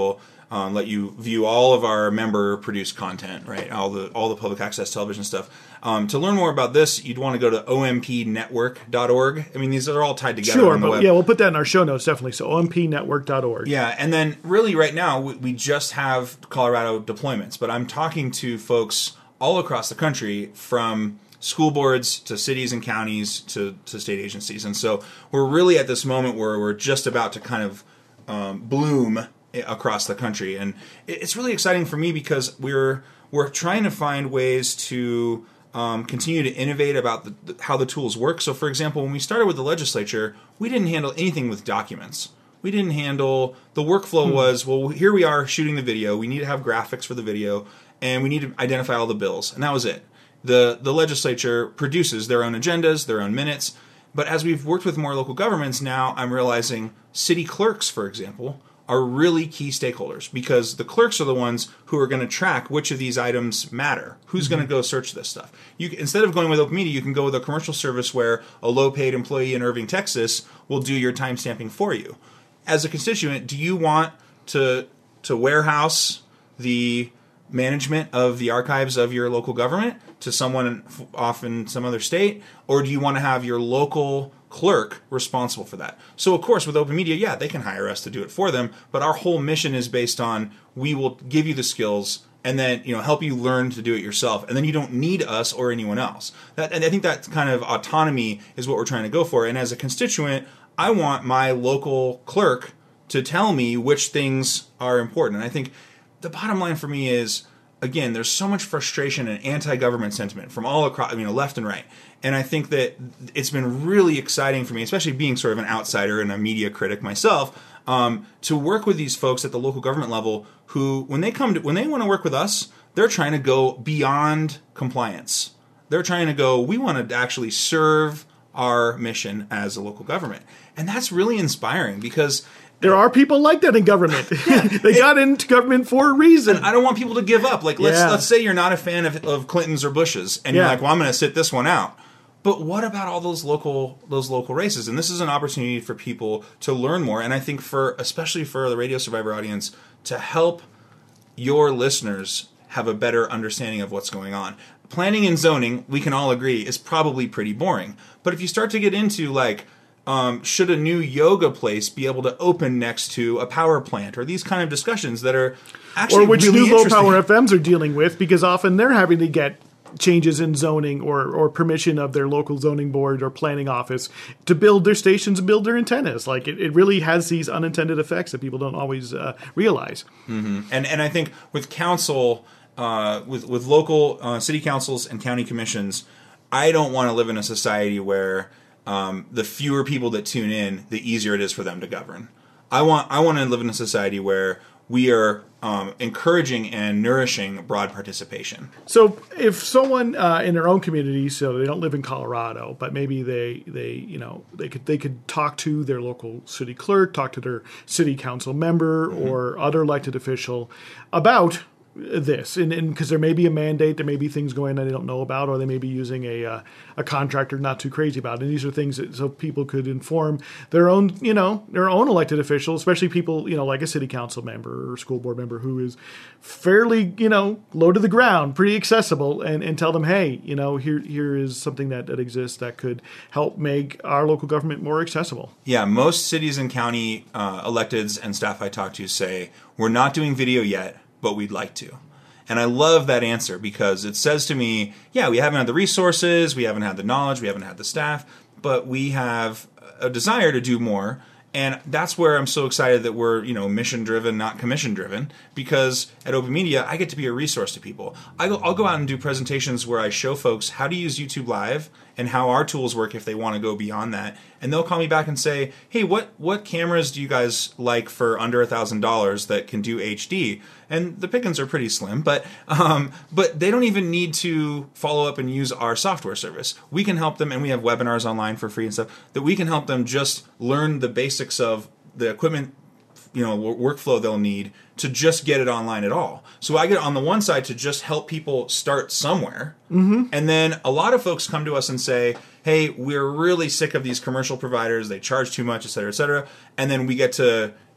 [SPEAKER 3] um, let you view all of our member-produced content, right? All the all the public access television stuff. Um, to learn more about this, you'd want to go to O M P network dot org. I mean, these are all tied together
[SPEAKER 1] Sure,
[SPEAKER 3] on the
[SPEAKER 1] but
[SPEAKER 3] web.
[SPEAKER 1] yeah, we'll put that in our show notes, definitely. So O M P network dot org.
[SPEAKER 3] Yeah, and then really right now, we, we just have Colorado deployments, but I'm talking to folks all across the country, from school boards to cities and counties to, to state agencies. And so we're really at this moment where we're just about to kind of um, bloom across the country. And it's really exciting for me because we're we're trying to find ways to um, continue to innovate about the, the, how the tools work. So, for example, when we started with the legislature, we didn't handle anything with documents. We didn't handle, the workflow hmm. was, well, here we are shooting the video. We need to have graphics for the video, and we need to identify all the bills. And that was it. The the legislature produces their own agendas, their own minutes. But as we've worked with more local governments, now I'm realizing city clerks, for example, are really key stakeholders, because the clerks are the ones who are going to track which of these items matter. Who's mm-hmm. going to go search this stuff? You, instead of going with Open Media, you can go with a commercial service where a low-paid employee in Irving, Texas will do your timestamping for you. As a constituent, do you want to to warehouse the management of the archives of your local government to someone off in some other state, or do you want to have your local clerk responsible for that? So, of course, with Open Media, yeah, they can hire us to do it for them, but our whole mission is based on, we will give you the skills and then, you know, help you learn to do it yourself, and then you don't need us or anyone else. That, and I think that kind of autonomy is what we're trying to go for. And as a constituent, I want my local clerk to tell me which things are important. And I think the bottom line for me is, again, there's so much frustration and anti-government sentiment from all across, you know, left and right. And I think that it's been really exciting for me, especially being sort of an outsider and a media critic myself, um, to work with these folks at the local government level who, when they come to, when they want to work with us, they're trying to go beyond compliance. They're trying to go, we want to actually serve our mission as a local government. And that's really inspiring, because
[SPEAKER 1] there are people like that in government.
[SPEAKER 3] Yeah,
[SPEAKER 1] they
[SPEAKER 3] it,
[SPEAKER 1] got into government for a reason.
[SPEAKER 3] And I don't want people to give up. Like, let's
[SPEAKER 1] yeah.
[SPEAKER 3] let's say you're not a fan of, of Clinton's or Bush's, and
[SPEAKER 1] yeah.
[SPEAKER 3] you're like, well, I'm going to sit this one out. But what about all those local those local races? And this is an opportunity for people to learn more. And I think for, especially for the Radio Survivor audience, to help your listeners have a better understanding of what's going on. Planning and zoning, we can all agree, is probably pretty boring. But if you start to get into, like, Um, should a new yoga place be able to open next to a power plant, or these kind of discussions that are actually
[SPEAKER 1] or which
[SPEAKER 3] really
[SPEAKER 1] new low
[SPEAKER 3] interesting.
[SPEAKER 1] power F Ms are dealing with, because often they're having to get changes in zoning or, or permission of their local zoning board or planning office to build their stations and build their antennas. Like, it, it really has these unintended effects that people don't always uh, realize.
[SPEAKER 3] Mm-hmm. And and I think with council, uh, with with local uh, city councils and county commissions, I don't want to live in a society where Um, the fewer people that tune in, the easier it is for them to govern. I want I want to live in a society where we are um, encouraging and nourishing broad participation.
[SPEAKER 1] So if someone uh, in their own community, so they don't live in Colorado, but maybe they, they you know they could they could talk to their local city clerk, talk to their city council member mm-hmm. or other elected official about this, and because there may be a mandate, there may be things going on they don't know about, or they may be using a uh, a contractor not too crazy about. And these are things that so people could inform their own, you know, their own elected officials, especially people, you know, like a city council member or school board member who is fairly, you know, low to the ground, pretty accessible, and, and tell them, hey, you know, here here is something that, that exists that could help make our local government more accessible.
[SPEAKER 3] Yeah, most cities and county uh, electeds and staff I talk to say, we're not doing video yet, but we'd like to. And I love that answer, because it says to me, yeah, we haven't had the resources, we haven't had the knowledge, we haven't had the staff, but we have a desire to do more. And that's where I'm so excited that we're, you know, mission driven, not commission driven, because at Open Media, I get to be a resource to people. I go, I'll go out and do presentations where I show folks how to use YouTube Live and how our tools work if they want to go beyond that. And they'll call me back and say, hey, what, what cameras do you guys like for under a thousand dollars that can do H D? And the pickings are pretty slim, but um, but they don't even need to follow up and use our software service. We can help them, and we have webinars online for free and stuff, that we can help them just learn the basics of the equipment, you know, workflow they'll need to just get it online at all. So I get on the one side to just help people start somewhere. Mm-hmm. And then a lot of folks come to us and say, hey, we're really sick of these commercial providers. They charge too much, et cetera, et cetera. And then we get to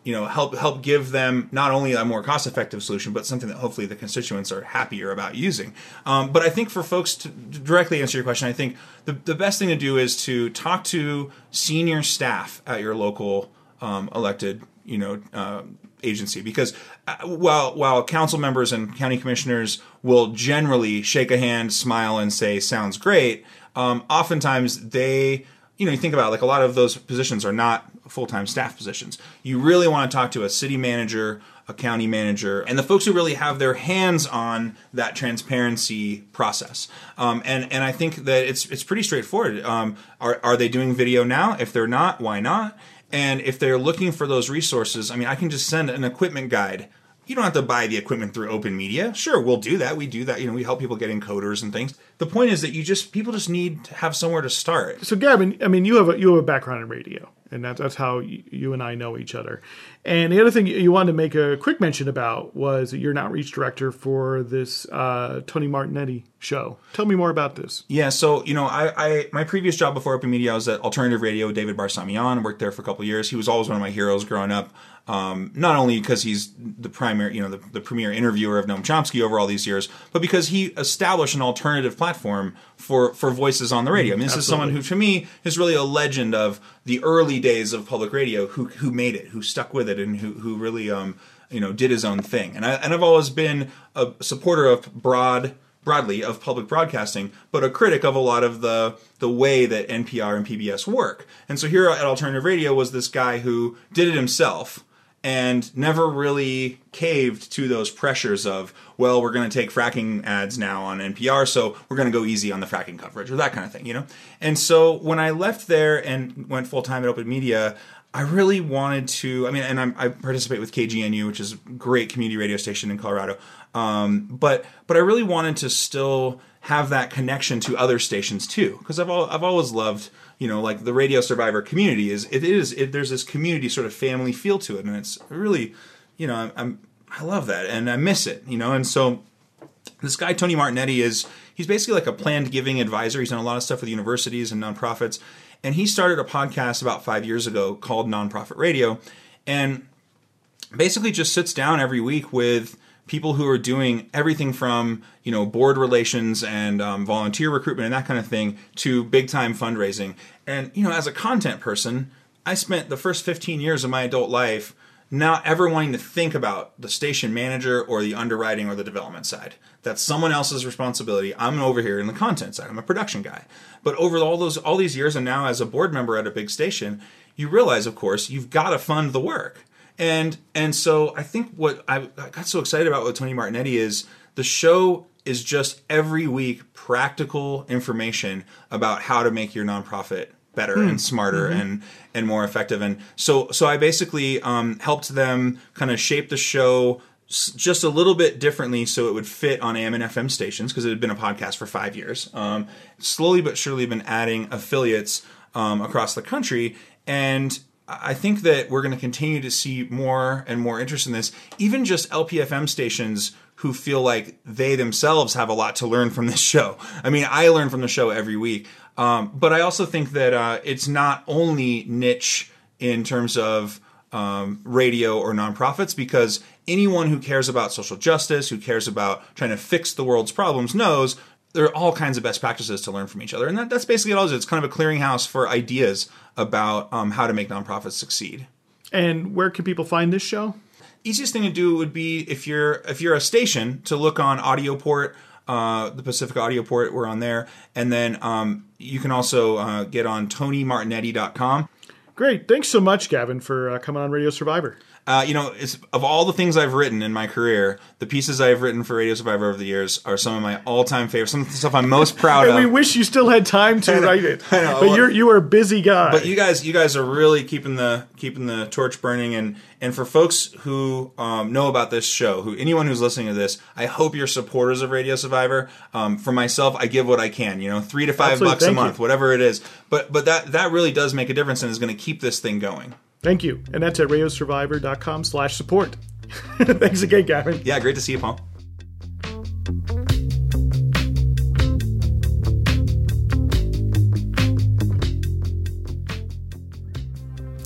[SPEAKER 3] you know, help help give them not only a more cost-effective solution, but something that hopefully the constituents are happier about using. Um, but I think for folks to directly answer your question, I think the, the best thing to do is to talk to senior staff at your local um, elected, you know, uh, agency, because uh, while while council members and county commissioners will generally shake a hand, smile, and say "sounds great," um, oftentimes they, you know, you think about it, like a lot of those positions are not full-time staff positions. You really want to talk to a city manager, a county manager, and the folks who really have their hands on that transparency process. Um, and and I think that it's it's pretty straightforward. Um, are are they doing video now? If they're not, why not? And if they're looking for those resources, I mean, I can just send an equipment guide. You don't have to buy the equipment through Open Media. Sure, we'll do that. We do that. You know, we help people get encoders and things. The point is that you just people just need to have somewhere to start.
[SPEAKER 1] So, Gavin, I mean, you have a, you have a background in radio, and that's that's how you, you and I know each other. And the other thing you wanted to make a quick mention about was that you're an outreach director for this uh, Tony Martignetti show. Tell me more about this.
[SPEAKER 3] Yeah, so, you know, I, I my previous job before Open Media, I was at Alternative Radio with David Barsamian, worked there for a couple of years. He was always one of my heroes growing up, um, not only because he's the primary, you know, the, the premier interviewer of Noam Chomsky over all these years, but because he established an alternative platform for, for voices on the radio. I mean, this
[SPEAKER 1] Absolutely.
[SPEAKER 3] is someone who, to me, is really a legend of the early days of public radio, who who made it, who stuck with it, and who who really um you know did his own thing. And I and I've always been a supporter of broad broadly of public broadcasting, but a critic of a lot of the the way that N P R and P B S work. And so here at Alternative Radio was this guy who did it himself and never really caved to those pressures of, well, we're going to take fracking ads now on N P R, so we're going to go easy on the fracking coverage, or that kind of thing, you know? And so when I left there and went full-time at Open Media, I really wanted to, I mean, and I'm, I participate with K G N U, which is a great community radio station in Colorado, um, but but I really wanted to still have that connection to other stations too, because I've al- I've always loved, you know, like the Radio Survivor community is it is it, there's this community sort of family feel to it, and it's really, you know, I'm, I'm I love that and I miss it, you know, and so this guy Tony Martignetti is he's basically like a planned giving advisor. He's done a lot of stuff with universities and nonprofits, and he started a podcast about five years ago called Nonprofit Radio, and basically just sits down every week with people who are doing everything from, you know, board relations and um, volunteer recruitment and that kind of thing to big time fundraising. And, you know, as a content person, I spent the first fifteen years of my adult life not ever wanting to think about the station manager or the underwriting or the development side. That's someone else's responsibility. I'm over here in the content side. I'm a production guy. But over all those all these years, and now as a board member at a big station, you realize, of course, you've got to fund the work. And and so I think what I, I got so excited about with Tony Martignetti is the show is just every week practical information about how to make your nonprofit better mm. and smarter mm-hmm. and and more effective. And so so I basically um, helped them kind of shape the show just a little bit differently so it would fit on A M and F M stations, because it had been a podcast for five years. Um, slowly but surely been adding affiliates um, across the country, and I think that we're going to continue to see more and more interest in this, even just L P F M stations who feel like they themselves have a lot to learn from this show. I mean, I learn from the show every week, um, but I also think that uh, it's not only niche in terms of um, radio or nonprofits, because anyone who cares about social justice, who cares about trying to fix the world's problems, knows there are all kinds of best practices to learn from each other. And that, that's basically all it is. It's kind of a clearinghouse for ideas about um, how to make nonprofits succeed.
[SPEAKER 1] And where can people find this show?
[SPEAKER 3] Easiest thing to do would be, if you're if you're a station, to look on Audioport, uh, the Pacific Audioport, we're on there. And then um, you can also uh, get on tony martignetti dot com.
[SPEAKER 1] Great. Thanks so much, Gavin, for uh, coming on Radio Survivor.
[SPEAKER 3] Uh, you know, it's, of all the things I've written in my career, the pieces I've written for Radio Survivor over the years are some of my all-time favorites. Some of the stuff I'm most proud
[SPEAKER 1] and
[SPEAKER 3] of.
[SPEAKER 1] We wish you still had time to
[SPEAKER 3] know,
[SPEAKER 1] write it.
[SPEAKER 3] I know.
[SPEAKER 1] But you're you are a busy guy.
[SPEAKER 3] But you guys, you guys are really keeping the keeping the torch burning. And and for folks who um, know about this show, who anyone who's listening to this, I hope you're supporters of Radio Survivor. Um, for myself, I give what I can. You know, three to five
[SPEAKER 1] Absolutely.
[SPEAKER 3] bucks
[SPEAKER 1] Thank
[SPEAKER 3] a month,
[SPEAKER 1] you.
[SPEAKER 3] whatever it is. But but that that really does make a difference and is going to keep this thing going.
[SPEAKER 1] Thank you. And that's at radiosurvivor.com slash support. Thanks again, Gavin.
[SPEAKER 3] Yeah, great to see you, Paul.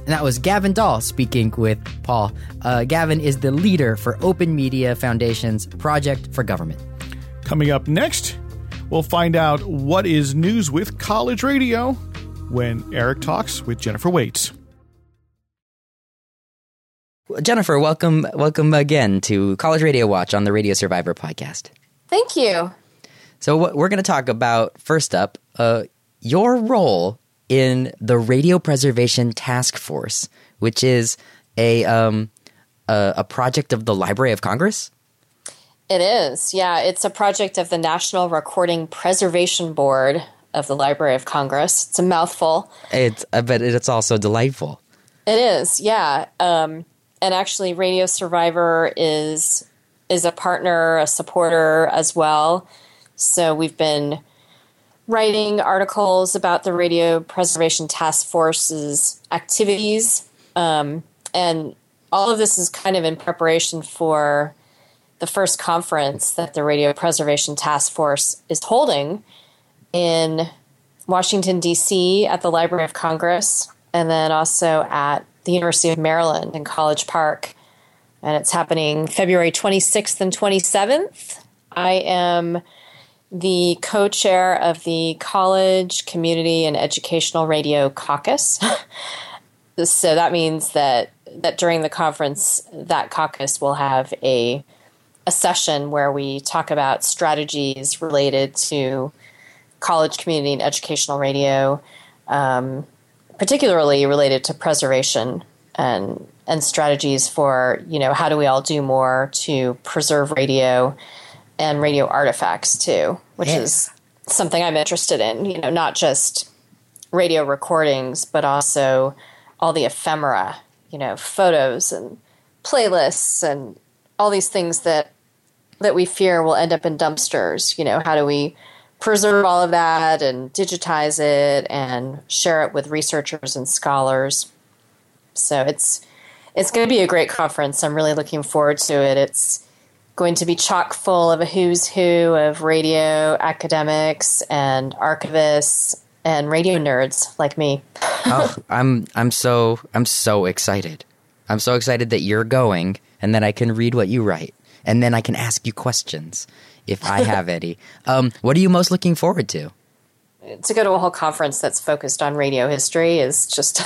[SPEAKER 2] And that was Gavin Dahl speaking with Paul. Uh, Gavin is the leader for Open Media Foundation's Project for Government.
[SPEAKER 1] Coming up next, we'll find out what is news with college radio when Eric talks with Jennifer Waits.
[SPEAKER 2] Jennifer, welcome welcome again to College Radio Watch on the Radio Survivor podcast.
[SPEAKER 4] Thank you.
[SPEAKER 2] So what we're going to talk about, first up, uh, your role in the Radio Preservation Task Force, which is a, um, a a project of the Library of Congress?
[SPEAKER 4] It is, yeah. It's a project of the National Recording Preservation Board of the Library of Congress. It's a mouthful.
[SPEAKER 2] It's, I bet it's also delightful.
[SPEAKER 4] It is, yeah. Um, and actually, Radio Survivor is is a partner, a supporter as well. So we've been writing articles about the Radio Preservation Task Force's activities. Um, and all of this is kind of in preparation for the first conference that the Radio Preservation Task Force is holding in Washington, D C at the Library of Congress, and then also at the University of Maryland in College Park. And it's happening February twenty-sixth and twenty-seventh. I am the co-chair of the College, Community, and Educational Radio Caucus. So that means that that during the conference, that caucus will have a a session where we talk about strategies related to college, community, and educational radio, um, particularly related to preservation and and strategies for, you know, how do we all do more to preserve radio and radio artifacts too, which yeah. is something I'm interested in, you know, not just radio recordings, but also all the ephemera, you know, photos and playlists and all these things that that we fear will end up in dumpsters. You know, how do we preserve all of that and digitize it and share it with researchers and scholars? So it's it's going to be a great conference. I'm really looking forward to it. It's going to be chock full of a who's who of radio academics and archivists and radio nerds like me.
[SPEAKER 2] oh, I'm I'm so I'm so excited. I'm so excited that you're going and that I can read what you write and then I can ask you questions if I have any. Um, what are you most looking forward to?
[SPEAKER 4] To go to a whole conference that's focused on radio history is just,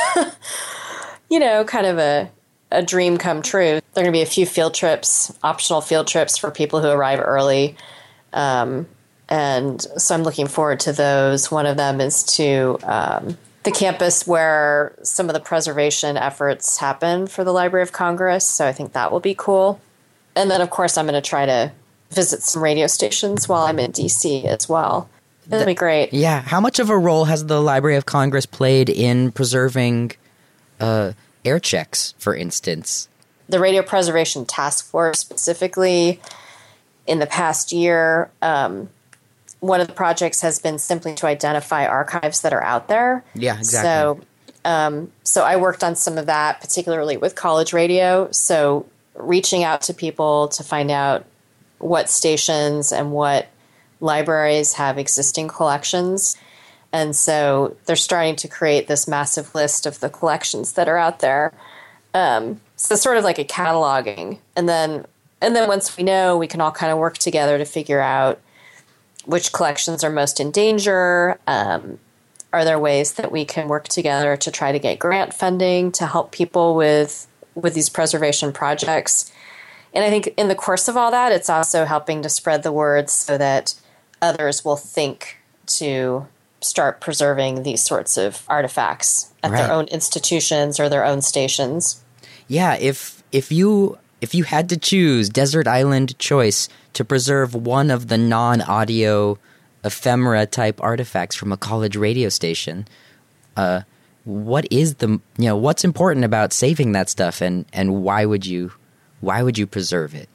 [SPEAKER 4] you know, kind of a a dream come true. There are going to be a few field trips, optional field trips for people who arrive early. Um, and so I'm looking forward to those. One of them is to um, the campus where some of the preservation efforts happen for the Library of Congress. So I think that will be cool. And then, of course, I'm going to try to visit some radio stations while I'm in D C as well. It'll be great.
[SPEAKER 2] Yeah. How much of a role has the Library of Congress played in preserving uh air checks, for instance?
[SPEAKER 4] The Radio Preservation Task Force specifically, in the past year, um, one of the projects has been simply to identify archives that are out there.
[SPEAKER 2] Yeah, exactly.
[SPEAKER 4] So, um, so I worked on some of that, particularly with college radio. So reaching out to people to find out what stations and what libraries have existing collections. And so they're starting to create this massive list of the collections that are out there. Um, so sort of like a cataloging. And then and then once we know, we can all kind of work together to figure out which collections are most in danger. Um, are there ways that we can work together to try to get grant funding to help people with with these preservation projects? And I think in the course of all that, it's also helping to spread the word so that others will think to start preserving these sorts of artifacts at
[SPEAKER 2] right.
[SPEAKER 4] their own institutions or their own stations.
[SPEAKER 2] Yeah, if if you if you had to choose Desert Island Choice to preserve one of the non-audio ephemera type artifacts from a college radio station, uh, what is the you know what's important about saving that stuff, and, and why would you why would you preserve it?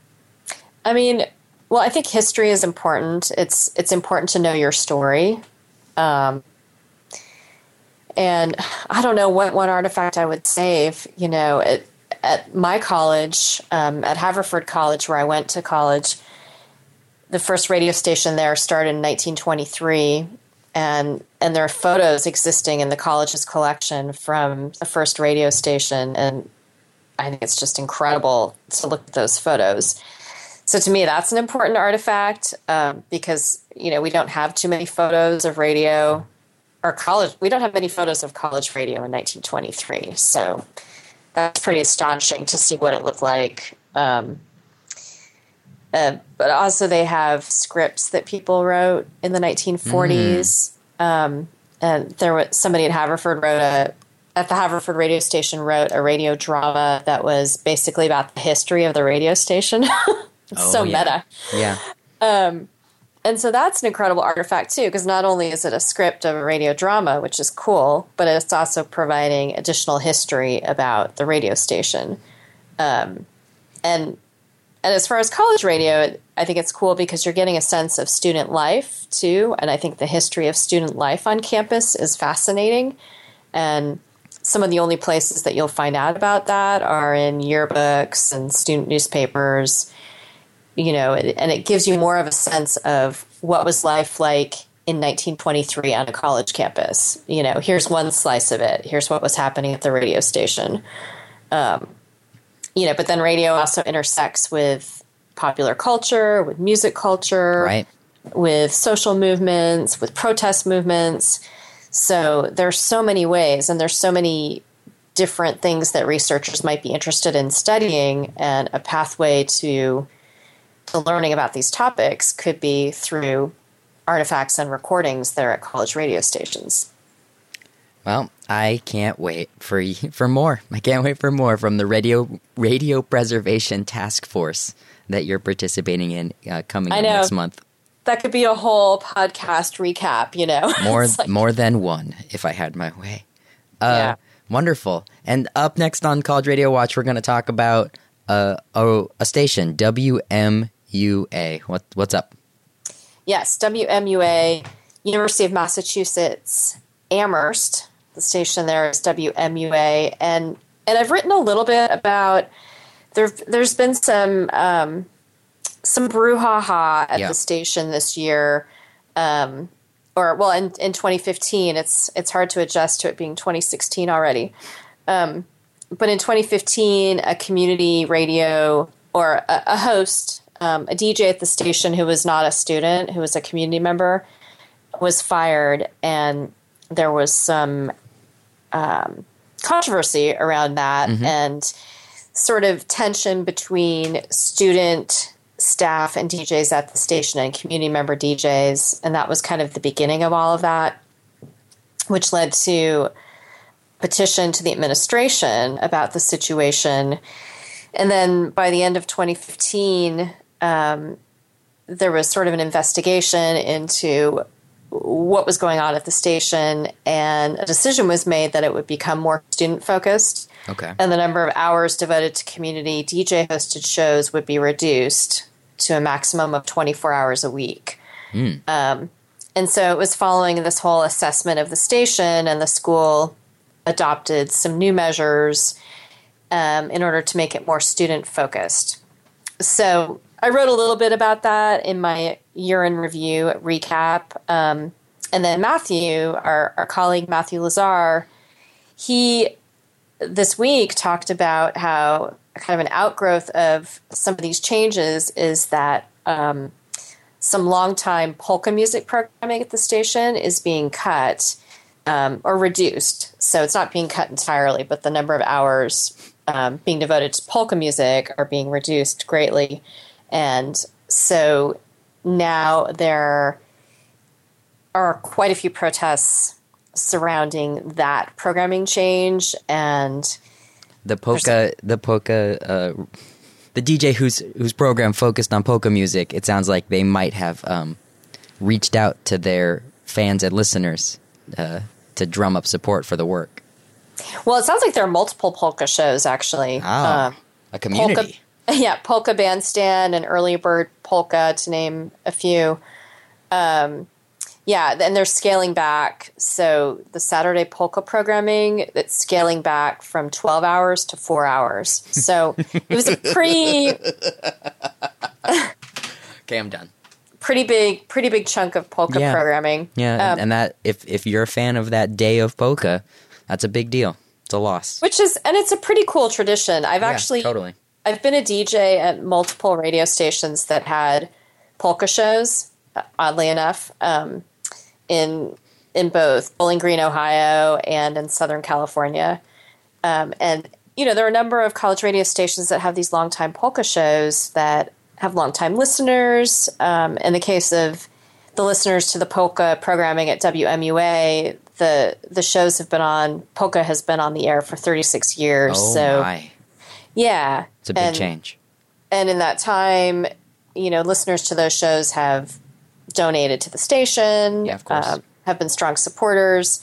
[SPEAKER 4] I mean, well, I think history is important. It's it's important to know your story. Um, and I don't know what one artifact I would save. You know, at, at my college, um, at Haverford College, where I went to college, the first radio station there started in nineteen twenty-three, and and there are photos existing in the college's collection from the first radio station, and I think it's just incredible to look at those photos. So to me, that's an important artifact um, because, you know, we don't have too many photos of radio or college. We don't have many photos of college radio in nineteen twenty-three. So that's pretty astonishing to see what it looked like. Um, uh, but also they have scripts that people wrote in the nineteen forties. Mm. Um, and there was somebody at Haverford wrote a, at the Haverford radio station wrote a radio drama that was basically about the history of the radio station. It's
[SPEAKER 2] oh,
[SPEAKER 4] so
[SPEAKER 2] yeah.
[SPEAKER 4] meta.
[SPEAKER 2] Yeah.
[SPEAKER 4] Um, and so that's an incredible artifact, too, because not only is it a script of a radio drama, which is cool, but it's also providing additional history about the radio station. Um, and and as far as college radio, I think it's cool because you're getting a sense of student life, too. And I think the history of student life on campus is fascinating. And some of the only places that you'll find out about that are in yearbooks and student newspapers. You know, and it gives you more of a sense of what was life like in nineteen twenty-three on a college campus. You know, here's one slice of it. Here's what was happening at the radio station. Um, you know, but then radio also intersects with popular culture, with music culture,
[SPEAKER 2] right,
[SPEAKER 4] with social movements, with protest movements. So there's so many ways, and there's so many different things that researchers might be interested in studying, and a pathway to to learning about these topics could be through artifacts and recordings that are at college radio stations.
[SPEAKER 2] Well, I can't wait for for more. I can't wait for more from the radio radio preservation task force that you're participating in uh, coming up next month.
[SPEAKER 4] That could be a whole podcast recap, you know.
[SPEAKER 2] More
[SPEAKER 4] like,
[SPEAKER 2] more than one, if I had my way. Uh,
[SPEAKER 4] yeah.
[SPEAKER 2] Wonderful. And up next on College Radio Watch, we're going to talk about uh, a, a station, W M U A. What, what's up?
[SPEAKER 4] Yes, W M U A, University of Massachusetts, Amherst. The station there is W M U A. And and I've written a little bit about, there, there's been some um, some brouhaha at
[SPEAKER 2] yeah.
[SPEAKER 4] the station this year. Um, or, well, in, in twenty fifteen, it's it's hard to adjust to it being twenty sixteen already. Um, but in twenty fifteen, a community radio or a, a host, um, a D J at the station who was not a student, who was a community member, was fired, and there was some um, controversy around that mm-hmm. and sort of tension between student, staff, and D Js at the station and community member D Js. And that was kind of the beginning of all of that, which led to a petition to the administration about the situation. And then by the end of twenty fifteen, um, there was sort of an investigation into what was going on at the station, and a decision was made that it would become more student-focused.
[SPEAKER 2] Okay.
[SPEAKER 4] And the number of hours devoted to community D J-hosted shows would be reduced to a maximum of twenty-four hours a week.
[SPEAKER 2] Mm.
[SPEAKER 4] Um, and so it was following this whole assessment of the station, and the school adopted some new measures um, in order to make it more student-focused. So I wrote a little bit about that in my year in review recap. Um, and then Matthew, our, our colleague Matthew Lazar, he this week talked about how kind of an outgrowth of some of these changes is that um, some longtime polka music programming at the station is being cut um, or reduced. So it's not being cut entirely, but the number of hours um, being devoted to polka music are being reduced greatly. And so now there are quite a few protests surrounding that programming change, and
[SPEAKER 2] the polka, the polka, uh, the D J whose whose program focused on polka music. It sounds like they might have um, reached out to their fans and listeners uh, to drum up support for the work.
[SPEAKER 4] Well, it sounds like there are multiple polka shows actually.
[SPEAKER 2] Ah,
[SPEAKER 4] um,
[SPEAKER 2] a community.
[SPEAKER 4] Polka, yeah, Polka Bandstand and Early Bird Polka, to name a few. Um, yeah, and they're scaling back. So the Saturday polka programming, it's scaling back from twelve hours to four hours. So it was a pretty...
[SPEAKER 2] Okay, I'm done.
[SPEAKER 4] pretty big, pretty big chunk of polka
[SPEAKER 2] Yeah.
[SPEAKER 4] programming.
[SPEAKER 2] Yeah,
[SPEAKER 4] Um,
[SPEAKER 2] and that if if you're a fan of that day of polka, that's a big deal. It's a loss.
[SPEAKER 4] which is, and it's a pretty cool tradition. I've
[SPEAKER 2] Yeah,
[SPEAKER 4] actually,
[SPEAKER 2] totally.
[SPEAKER 4] I've been a D J at multiple radio stations that had polka shows. uh, Oddly enough, um, in in both Bowling Green, Ohio, and in Southern California, um, and you know there are a number of college radio stations that have these longtime polka shows that have longtime listeners. Um, in the case of the listeners to the polka programming at W M U A, the the shows have been on, polka has been on the air for thirty-six years.
[SPEAKER 2] Oh
[SPEAKER 4] so
[SPEAKER 2] my,
[SPEAKER 4] yeah,
[SPEAKER 2] it's a big
[SPEAKER 4] and,
[SPEAKER 2] change.
[SPEAKER 4] And in that time, you know, listeners to those shows have donated to the station.
[SPEAKER 2] Yeah, of course.
[SPEAKER 4] um, have been strong supporters.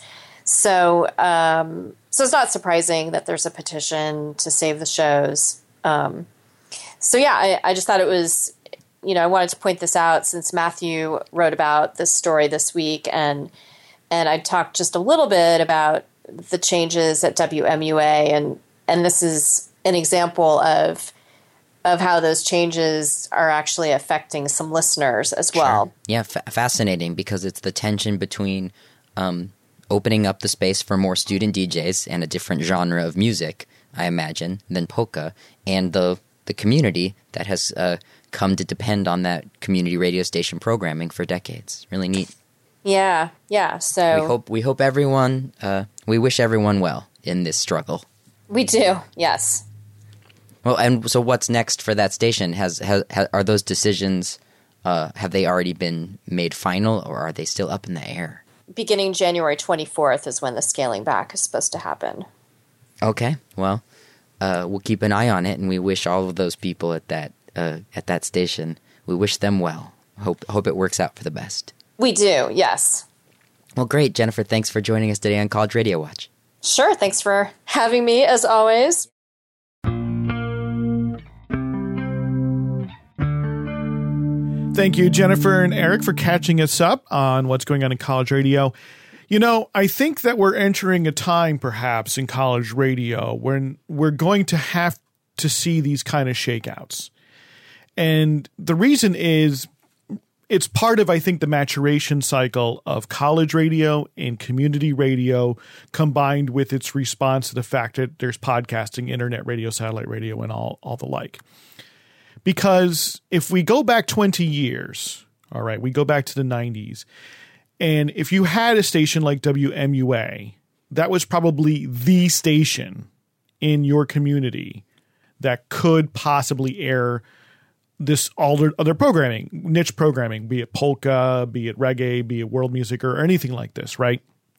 [SPEAKER 4] So, um, so it's not surprising that there's a petition to save the shows. Um, so yeah, I, I just thought it was, you know, I wanted to point this out since Matthew wrote about this story this week, and and I talked just a little bit about the changes at W M U A, and and this is an example of of how those changes are actually affecting some listeners as well.
[SPEAKER 2] Sure. Yeah, fa- fascinating, because it's the tension between um, opening up the space for more student D Js and a different genre of music, I imagine, than polka, and the the community that has uh, come to depend on that community radio station programming for decades. Really neat.
[SPEAKER 4] Yeah, yeah. So
[SPEAKER 2] We hope we hope everyone uh, we wish everyone well in this struggle.
[SPEAKER 4] we do. Yes.
[SPEAKER 2] Well, and so what's next for that station? Has, has, has are those decisions uh, have they already been made final, or are they still up in the air?
[SPEAKER 4] Beginning January twenty-fourth is when the scaling back is supposed to happen.
[SPEAKER 2] Okay, well, uh, we'll keep an eye on it, and we wish all of those people at that uh, at that station, we wish them well. Hope hope it works out for the best.
[SPEAKER 4] We do. Yes.
[SPEAKER 2] Well, great, Jennifer. Thanks for joining us today on College Radio Watch.
[SPEAKER 4] Sure. Thanks for having me, as always.
[SPEAKER 1] Thank you, Jennifer and Eric, for catching us up on what's going on in college radio. You know, I think that we're entering a time, perhaps, in college radio when we're going to have to see these kind of shakeouts. And the reason is it's part of, I think, the maturation cycle of college radio and community radio, combined with its response to the fact that there's podcasting, internet radio, satellite radio, and all, all the like. Because if we go back twenty years, all right, we go back to the nineties, and if you had a station like W M U A, that was probably the station in your community that could possibly air this other, other programming, niche programming, be it polka, be it reggae, be it world music, or anything like this, right?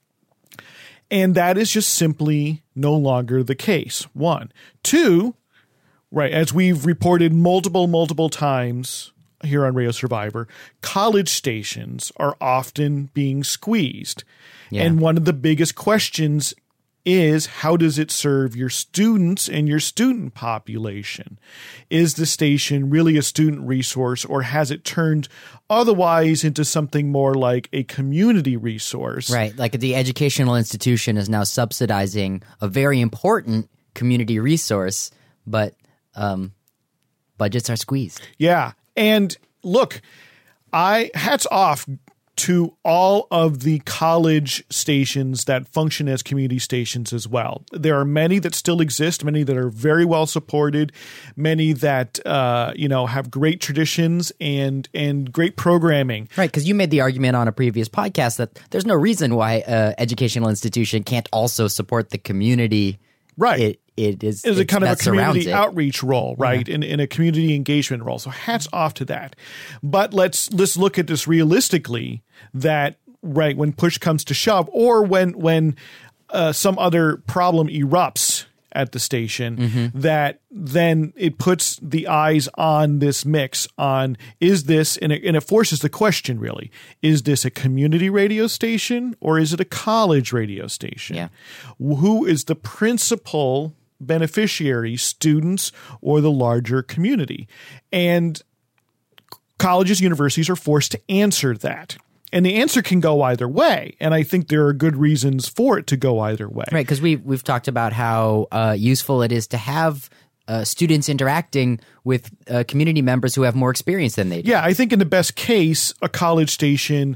[SPEAKER 1] And that is just simply no longer the case, one. Two, right, as we've reported multiple, multiple times here on Radio Survivor, college stations are often being squeezed.
[SPEAKER 2] Yeah.
[SPEAKER 1] And one of the biggest questions is, how does it serve your students and your student population? Is the station really a student resource, or has it turned otherwise into something more like a community resource?
[SPEAKER 2] Right, like the educational institution is now subsidizing a very important community resource, but um, budgets are squeezed.
[SPEAKER 1] Yeah. And look, I hats off to all of the college stations that function as community stations as well. There are many that still exist, many that are very well supported, many that uh, you know have great traditions and and great programming.
[SPEAKER 2] Right, because you made the argument on a previous podcast that there's no reason why an educational institution can't also support the community.
[SPEAKER 1] Right.
[SPEAKER 2] It, it is
[SPEAKER 1] Is a kind of a
[SPEAKER 2] that surrounds
[SPEAKER 1] community
[SPEAKER 2] it.
[SPEAKER 1] outreach role, right? In, in a community engagement role. So hats off to that. But let's let's look at this realistically, that right when push comes to shove, or when when uh, some other problem erupts at the station,
[SPEAKER 2] Mm-hmm.
[SPEAKER 1] that then it puts the eyes on this mix on, is this, and it, and it forces the question really, is this a community radio station or is it a college radio station?
[SPEAKER 2] Yeah.
[SPEAKER 1] Who is the principal beneficiary, students or the larger community? And colleges, universities are forced to answer that. And the answer can go either way. And I think there are good reasons for it to go either way.
[SPEAKER 2] Right, because we, we've talked about how uh, useful it is to have uh, students interacting with uh, community members who have more experience than they do.
[SPEAKER 1] Yeah, I think in the best case, a college station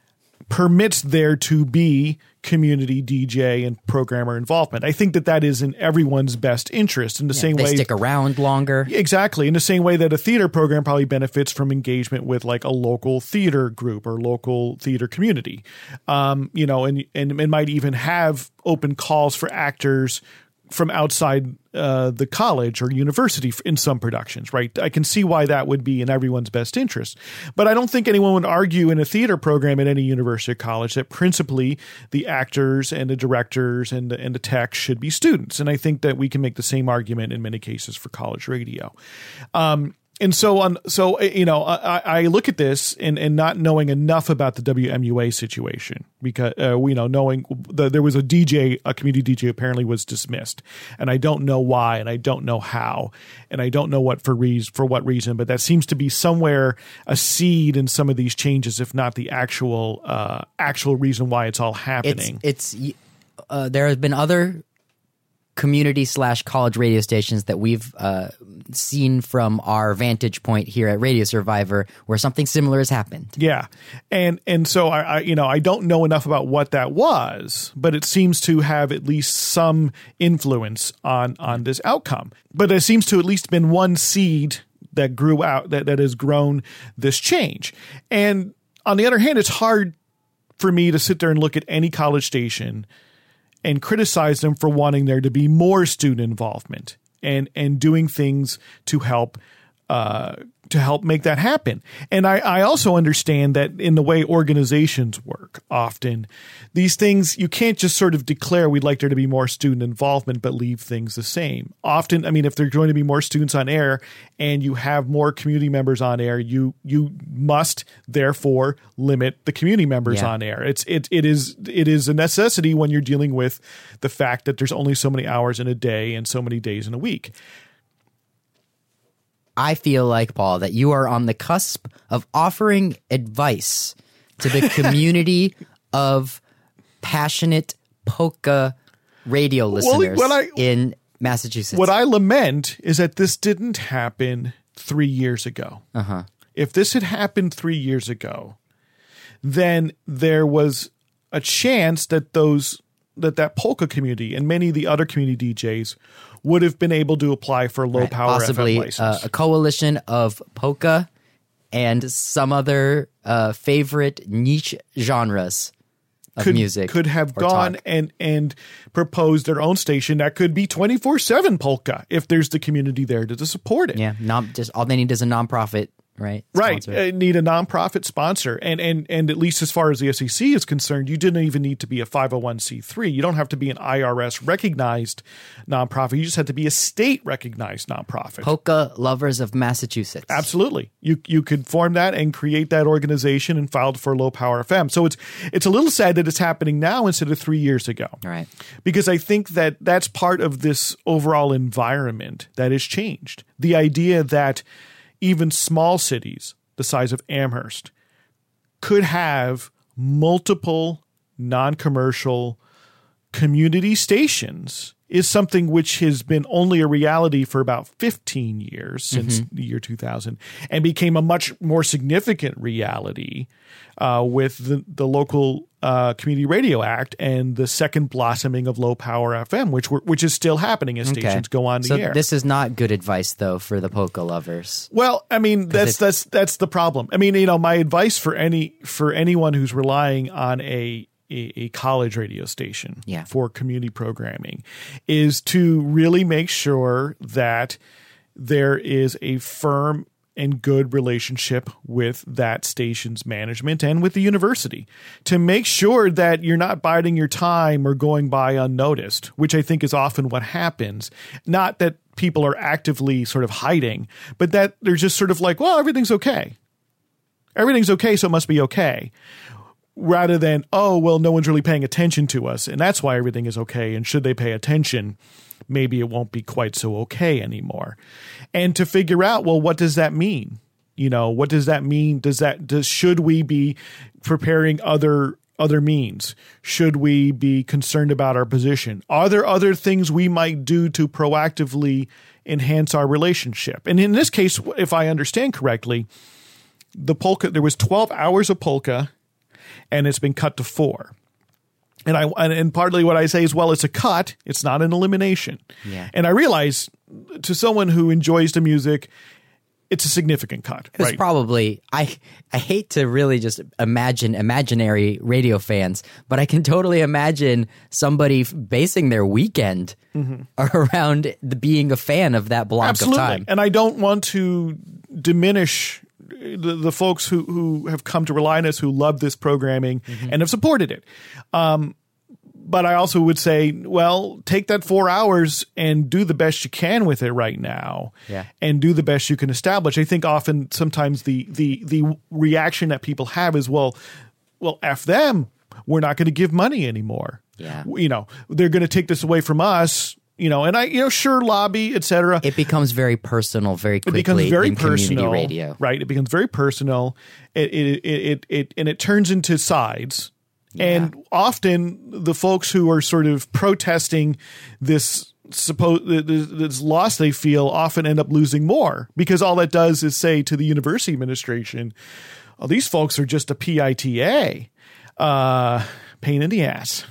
[SPEAKER 1] permits there to be community D J and programmer involvement. I think that that is in everyone's best interest in the
[SPEAKER 2] Yeah,
[SPEAKER 1] same
[SPEAKER 2] they
[SPEAKER 1] way.
[SPEAKER 2] stick around longer.
[SPEAKER 1] Exactly. In the same way that a theater program probably benefits from engagement with like a local theater group or local theater community. Um, you know, and, and it might even have open calls for actors from outside uh, the college or university in some productions, right? I can see why that would be in everyone's best interest. But I don't think anyone would argue in a theater program at any university or college that principally the actors and the directors and the, and the techs should be students. And I think that we can make the same argument in many cases for college radio. Um, And so on, so, you know, I, I look at this and, and not knowing enough about the W M U A situation because, uh, you know, knowing the, there was a D J, a community D J apparently was dismissed, and I don't know why, and I don't know how, and I don't know what for reason, for what reason, but that seems to be somewhere a seed in some of these changes, if not the actual, uh, actual reason why it's all happening.
[SPEAKER 2] It's, it's uh, there have been other community slash college radio stations that we've uh, seen from our vantage point here at Radio Survivor where something similar has happened.
[SPEAKER 1] Yeah. And and so I, I you know, I don't know enough about what that was, but it seems to have at least some influence on on this outcome. But there seems to at least been one seed that grew out that, that has grown this change. And on the other hand, it's hard for me to sit there and look at any college station and criticize them for wanting there to be more student involvement and and doing things to help uh, to help make that happen. And I, I also understand that in the way organizations work, often these things, you can't just sort of declare we'd like there to be more student involvement, but leave things the same. Often, I mean, if there's going to be more students on air and you have more community members on air, you you must therefore limit the community members
[SPEAKER 2] Yeah.
[SPEAKER 1] on air. It's it it is it is a necessity when you're dealing with the fact that there's only so many hours in a day and so many days in a week.
[SPEAKER 2] I feel like, Paul, that you are on the cusp of offering advice to the community of passionate polka radio listeners
[SPEAKER 1] what I-
[SPEAKER 2] in Massachusetts.
[SPEAKER 1] What I lament is that this didn't happen three years ago.
[SPEAKER 2] uh-huh.
[SPEAKER 1] If this had happened three years ago, then there was a chance that those that that polka community and many of the other community D Js would have been able to apply for a low power
[SPEAKER 2] Possibly
[SPEAKER 1] F M
[SPEAKER 2] uh,
[SPEAKER 1] license.
[SPEAKER 2] a coalition of polka and some other uh, favorite niche genres of
[SPEAKER 1] could,
[SPEAKER 2] music
[SPEAKER 1] could have
[SPEAKER 2] or
[SPEAKER 1] gone
[SPEAKER 2] talk.
[SPEAKER 1] and and proposed their own station that could be twenty-four seven polka if there's the community there to, to support it.
[SPEAKER 2] Yeah, non, just all they need is a nonprofit, right?
[SPEAKER 1] Right.
[SPEAKER 2] Sponsor.
[SPEAKER 1] Uh, need a nonprofit sponsor. And, and, and at least as far as the S E C is concerned, you didn't even need to be a five oh one c three. You don't have to be an I R S recognized nonprofit. You just have to be a state recognized nonprofit.
[SPEAKER 2] Polka Lovers of Massachusetts.
[SPEAKER 1] Absolutely. You you could form that and create that organization and filed for low power F M. So it's it's a little sad that it's happening now instead of three years ago.
[SPEAKER 2] All right.
[SPEAKER 1] Because I think that that's part of this overall environment that has changed. The idea that even small cities the size of Amherst could have multiple non-commercial community stations is something which has been only a reality for about fifteen years since
[SPEAKER 2] Mm-hmm.
[SPEAKER 1] the year two thousand and became a much more significant reality uh, with the, the local uh, Community Radio Act and the second blossoming of low power F M, which were, which is still happening as stations go on the
[SPEAKER 2] so
[SPEAKER 1] air.
[SPEAKER 2] this is not good advice, though, for the polka lovers.
[SPEAKER 1] Well, I mean, that's
[SPEAKER 2] it-
[SPEAKER 1] that's that's the problem. I mean, you know, my advice for any for anyone who's relying on a a, a college radio station
[SPEAKER 2] Yeah.
[SPEAKER 1] for community programming is to really make sure that there is a firm and good relationship with that station's management and with the university to make sure that you're not biding your time or going by unnoticed, which I think is often what happens. Not that people are actively sort of hiding, but that they're just sort of like, well, everything's okay. Everything's okay, so it must be okay. Rather than, oh, well, no one's really paying attention to us, and that's why everything is okay. And should they pay attention, maybe it won't be quite so okay anymore. And to figure out, well, what does that mean? You know, what does that mean? Does that does should we be preparing other other means? Should we be concerned about our position? Are there other things we might do to proactively enhance our relationship? And in this case, if I understand correctly, the polka, there was twelve hours of polka, and it's been cut to four. And I and, and partly what I say is, well, it's a cut. It's not an elimination.
[SPEAKER 2] Yeah.
[SPEAKER 1] And I realize to someone who enjoys the music, it's a significant cut.
[SPEAKER 2] It's
[SPEAKER 1] right?
[SPEAKER 2] probably I I hate to really just imagine imaginary radio fans, but I can totally imagine somebody f- basing their weekend mm-hmm. around the, being a fan of that block
[SPEAKER 1] Absolutely.
[SPEAKER 2] of time.
[SPEAKER 1] And I don't want to diminish the, the folks who, who have come to rely on us, who love this programming mm-hmm. and have supported it. Um, but I also would say, well, take that four hours and do the best you can with it right now,
[SPEAKER 2] yeah.
[SPEAKER 1] and do the best you can establish. I think often sometimes the the the reaction that people have is, well, well, F them. We're not going to give money anymore.
[SPEAKER 2] Yeah.
[SPEAKER 1] You know, they're going to take this away from us. You know, and I, you know, sure, lobby, et cetera.
[SPEAKER 2] It becomes very personal very quickly.
[SPEAKER 1] It becomes very
[SPEAKER 2] in
[SPEAKER 1] personal,
[SPEAKER 2] community radio,
[SPEAKER 1] right? It becomes very personal. It it it it, it and it turns into sides. Yeah. And often the folks who are sort of protesting this supposed this loss they feel often end up losing more, because all that does is say to the university administration, "Oh, these folks are just a P I T A, uh, pain in the ass,"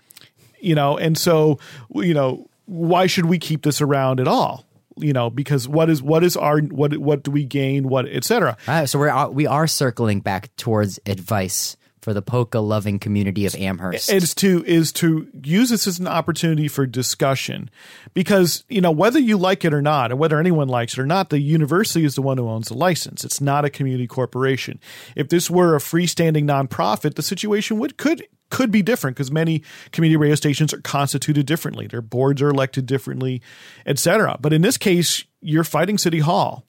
[SPEAKER 1] you know, and so you know. Why should we keep this around at all? You know, because what is what is our what what do we gain? What et cetera.
[SPEAKER 2] Uh, so we're we are circling back towards advice for the polka loving community of Amherst.
[SPEAKER 1] Is to is to use this as an opportunity for discussion, because you know whether you like it or not, or whether anyone likes it or not, the university is the one who owns the license. It's not a community corporation. If this were a freestanding nonprofit, the situation would could. could be different, because many community radio stations are constituted differently. Their boards are elected differently, et cetera. But in this case, you're fighting City Hall.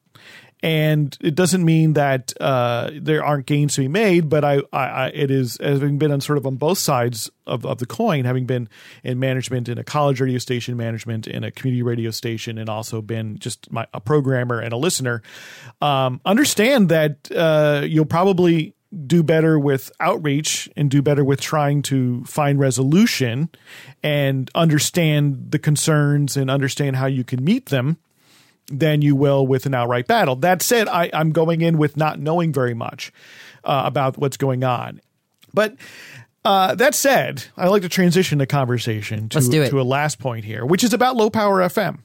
[SPEAKER 1] And it doesn't mean that uh, there aren't gains to be made, but I, I, I, it is, having been on sort of on both sides of, of the coin, having been in management in a college radio station, management in a community radio station, and also been just my, a programmer and a listener, um, understand that uh, you'll probably do better with outreach and do better with trying to find resolution and understand the concerns and understand how you can meet them than you will with an outright battle. That said, I, I'm going in with not knowing very much uh, about what's going on. But uh, that said, I like to transition the conversation to,
[SPEAKER 2] Let's do it.
[SPEAKER 1] to a last point here, which is about low power F M.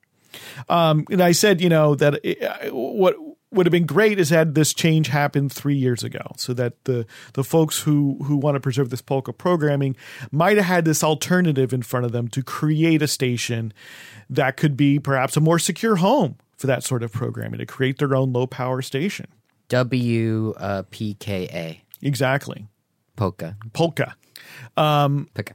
[SPEAKER 1] Um, and I said, you know, that it, what would have been great is had this change happened three years ago, so that the the folks who who want to preserve this polka programming might have had this alternative in front of them to create a station that could be perhaps a more secure home for that sort of programming, to create their own low power station.
[SPEAKER 2] W P K A.
[SPEAKER 1] Exactly.
[SPEAKER 2] Polka.
[SPEAKER 1] Polka. Um,
[SPEAKER 2] Polka.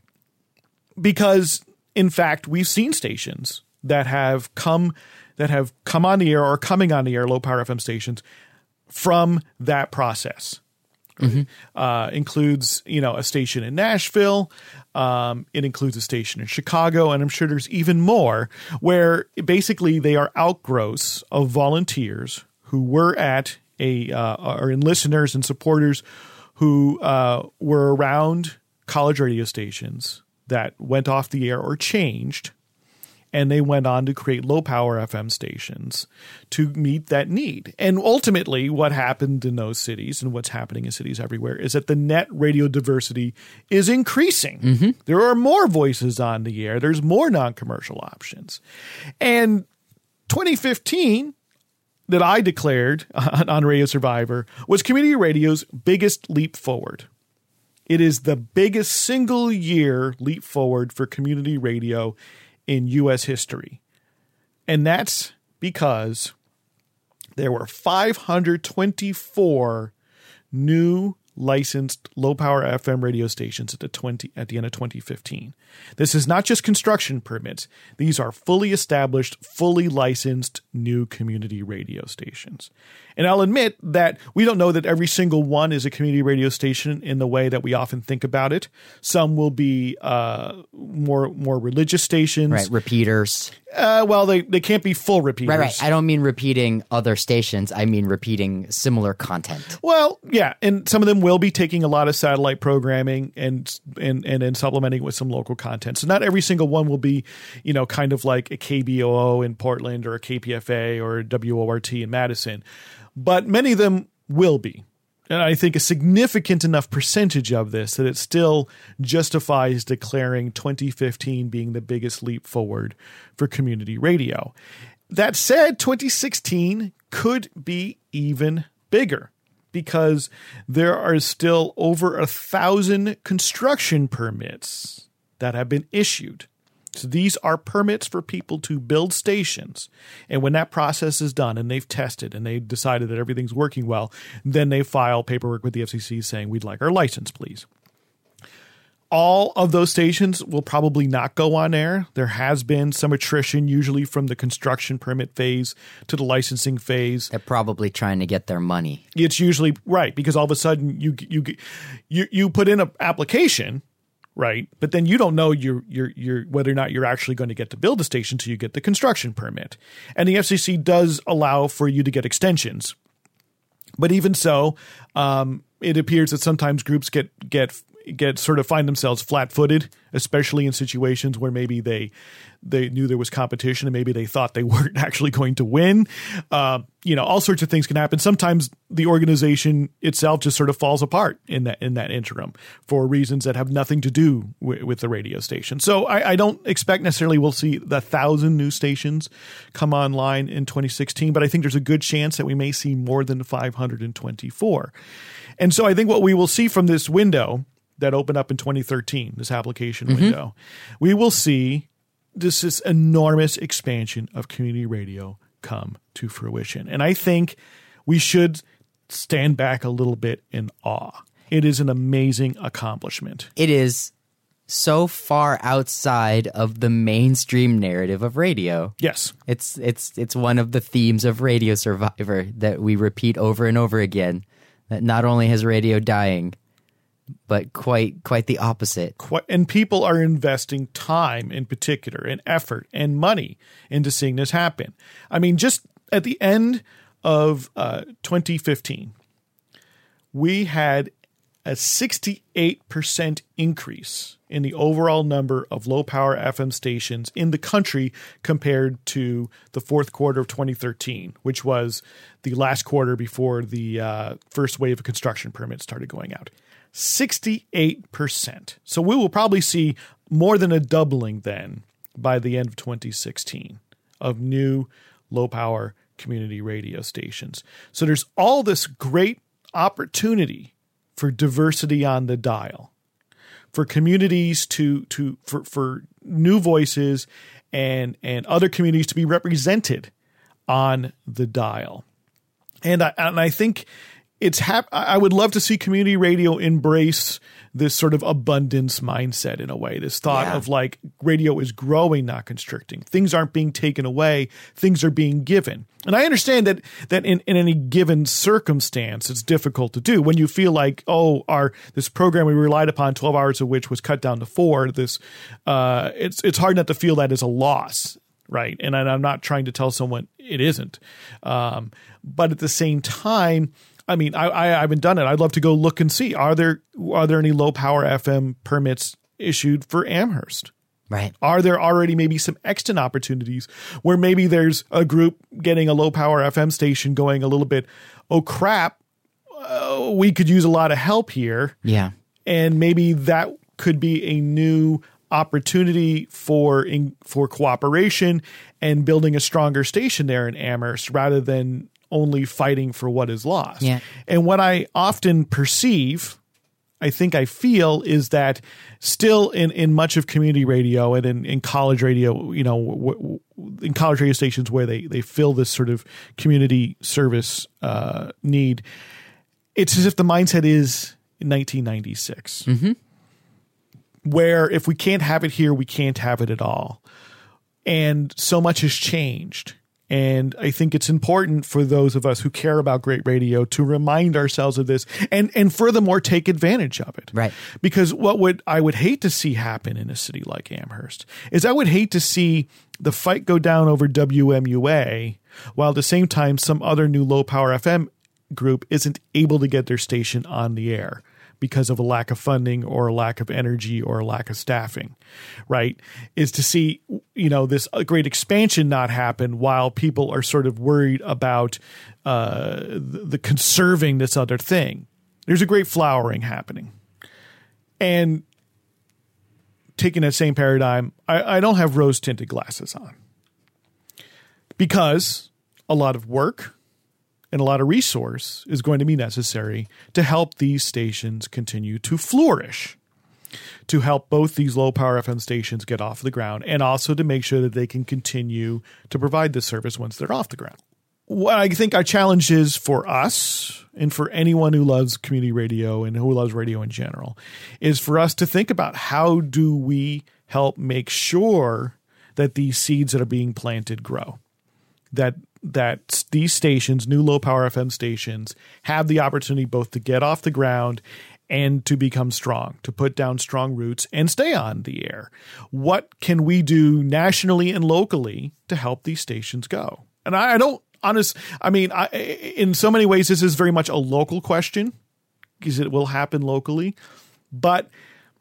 [SPEAKER 1] Because in fact, we've seen stations that have come that have come on the air or coming on the air, low power F M stations, from that process. Mm-hmm. Uh, includes, you know, a station in Nashville. Um, it includes a station in Chicago, and I'm sure there's even more, where basically they are outgrowths of volunteers who were at a uh, or in listeners and supporters who uh, were around college radio stations that went off the air or changed. And they went on to create low-power F M stations to meet that need. And ultimately, what happened in those cities and what's happening in cities everywhere is that the net radio diversity is increasing. Mm-hmm. There are more voices on the air. There's more non-commercial options. And twenty fifteen, that I declared on, on Radio Survivor, was community radio's biggest leap forward. It is the biggest single-year leap forward for community radio in U S history. And that's because there were five hundred twenty-four new licensed low-power F M radio stations at the twenty at the end of twenty fifteen. This is not just construction permits. These are fully established, fully licensed new community radio stations. And I'll admit that we don't know that every single one is a community radio station in the way that we often think about it. Some will be uh, more more religious stations.
[SPEAKER 2] Right, repeaters.
[SPEAKER 1] Uh, well, they, they can't be full repeaters.
[SPEAKER 2] Right, right. I don't mean repeating other stations. I mean repeating similar content.
[SPEAKER 1] Well, yeah, and some of them them will be taking a lot of satellite programming and and and then supplementing with some local content. So not every single one will be, you know, kind of like a K B O O in Portland or a K P F A or a W O R T in Madison, but many of them will be. And I think a significant enough percentage of this that it still justifies declaring twenty fifteen being the biggest leap forward for community radio. That said, twenty sixteen could be even bigger because there are still over a thousand construction permits that have been issued. So these are permits for people to build stations. And when that process is done and they've tested and they've decided that everything's working well, then they file paperwork with the F C C saying, we'd like our license, please. All of those stations will probably not go on air. There has been some attrition, usually from the construction permit phase to the licensing phase.
[SPEAKER 2] They're probably trying to get their money.
[SPEAKER 1] It's usually right, because all of a sudden you you you, you put in an application, right? But then you don't know you're, you're, you're, whether or not you're actually going to get to build a station until you get the construction permit. And the F C C does allow for you to get extensions. But even so, um, it appears that sometimes groups get get get sort of find themselves flat-footed, especially in situations where maybe they they knew there was competition and maybe they thought they weren't actually going to win. Uh, you know, all sorts of things can happen. Sometimes the organization itself just sort of falls apart in that in that interim for reasons that have nothing to do w- with the radio station. So I, I don't expect necessarily we'll see the thousand new stations come online in twenty sixteen, but I think there's a good chance that we may see more than five hundred twenty-four. And so I think what we will see from this window that opened up in twenty thirteen, this application mm-hmm. window, we will see this, this enormous expansion of community radio come to fruition. And I think we should stand back a little bit in awe. It is an amazing accomplishment.
[SPEAKER 2] It is so far outside of the mainstream narrative of radio.
[SPEAKER 1] Yes.
[SPEAKER 2] It's it's it's one of the themes of Radio Survivor that we repeat over and over again, that not only has radio dying, but quite quite the opposite.
[SPEAKER 1] Quite, and people are investing time in particular and effort and money into seeing this happen. I mean, just at the end of uh, twenty fifteen, we had a sixty-eight percent increase in the overall number of low-power F M stations in the country compared to the fourth quarter of twenty thirteen, which was the last quarter before the uh, first wave of construction permits started going out. sixty-eight percent. So we will probably see more than a doubling then by the end of twenty sixteen of new low-power community radio stations. So there's all this great opportunity for diversity on the dial, for communities to to for, for new voices and and other communities to be represented on the dial. And I and I think it's hap- I would love to see community radio embrace this sort of abundance mindset in a way, this thought
[SPEAKER 2] Yeah.
[SPEAKER 1] of like radio is growing, not constricting. Things aren't being taken away. Things are being given. And I understand that that in, in any given circumstance, it's difficult to do when you feel like, oh, our this program we relied upon, twelve hours of which was cut down to four. This uh, it's it's hard not to feel that as a loss. Right. And I'm not trying to tell someone it isn't. Um, but at the same time, I mean, I, I haven't done it. I'd love to go look and see. Are there are there any low power F M permits issued for Amherst?
[SPEAKER 2] Right.
[SPEAKER 1] Are there already maybe some extant opportunities where maybe there's a group getting a low power F M station going a little bit, oh, crap, uh, we could use a lot of help here.
[SPEAKER 2] Yeah.
[SPEAKER 1] And maybe that could be a new opportunity for in, for cooperation and building a stronger station there in Amherst rather than only fighting for what is lost.
[SPEAKER 2] Yeah.
[SPEAKER 1] And what I often perceive, I think I feel, is that still in, in much of community radio and in, in college radio, you know, w- w- in college radio stations where they, they fill this sort of community service uh, need, it's as if the mindset is in nineteen ninety-six.
[SPEAKER 2] Mm-hmm.
[SPEAKER 1] Where if we can't have it here, we can't have it at all. And so much has changed. And I think it's important for those of us who care about great radio to remind ourselves of this and, and furthermore, take advantage of it.
[SPEAKER 2] Right.
[SPEAKER 1] Because what would I would hate to see happen in a city like Amherst is I would hate to see the fight go down over W M U A while at the same time some other new low power F M group isn't able to get their station on the air because of a lack of funding or a lack of energy or a lack of staffing, right? Is to see, you know, this great expansion not happen while people are sort of worried about uh, the, the conserving this other thing. There's a great flowering happening. And taking that same paradigm, I, I don't have rose-tinted glasses on because a lot of work and a lot of resource is going to be necessary to help these stations continue to flourish, to help both these low-power F M stations get off the ground, and also to make sure that they can continue to provide this service once they're off the ground. What I think our challenge is for us and for anyone who loves community radio and who loves radio in general is for us to think about how do we help make sure that these seeds that are being planted grow, that that these stations, new low-power F M stations, have the opportunity both to get off the ground and to become strong, to put down strong roots and stay on the air. What can we do nationally and locally to help these stations go? And I, I don't, honest, I mean, I, in so many ways, this is very much a local question because it will happen locally. But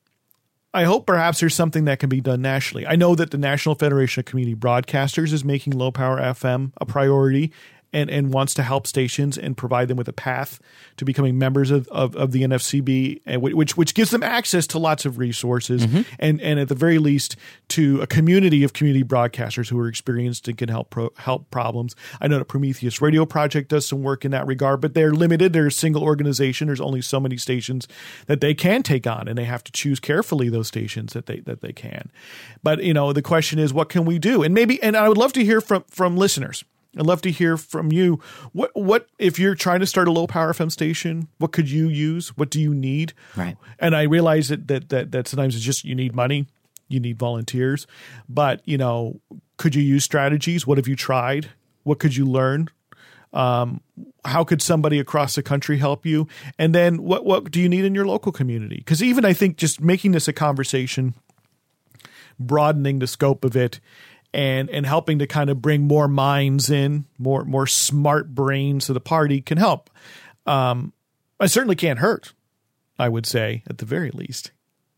[SPEAKER 1] I hope perhaps there's something that can be done nationally. I know that the National Federation of Community Broadcasters is making low power F M a priority and, and wants to help stations and provide them with a path to becoming members of, of, of the N F C B, and which which gives them access to lots of resources mm-hmm. and, and at the very least to a community of community broadcasters who are experienced and can help pro, help problems. I know the Prometheus Radio Project does some work in that regard, but they're limited. They're a single organization. There's only so many stations that they can take on, and they have to choose carefully those stations that they that they can. But you know, the question is, what can we do? And maybe, and I would love to hear from from listeners. I'd love to hear from you. What, what if you're trying to start a low power F M station? What could you use? What do you need?
[SPEAKER 2] Right.
[SPEAKER 1] And I realize that that that, that sometimes it's just you need money, you need volunteers. But you know, could you use strategies? What have you tried? What could you learn? Um, how could somebody across the country help you? And then what what do you need in your local community? Because even I think just making this a conversation, broadening the scope of it, and and helping to kind of bring more minds in, more more smart brains to the party can help. Um, it certainly can't hurt, I would say, at the very least.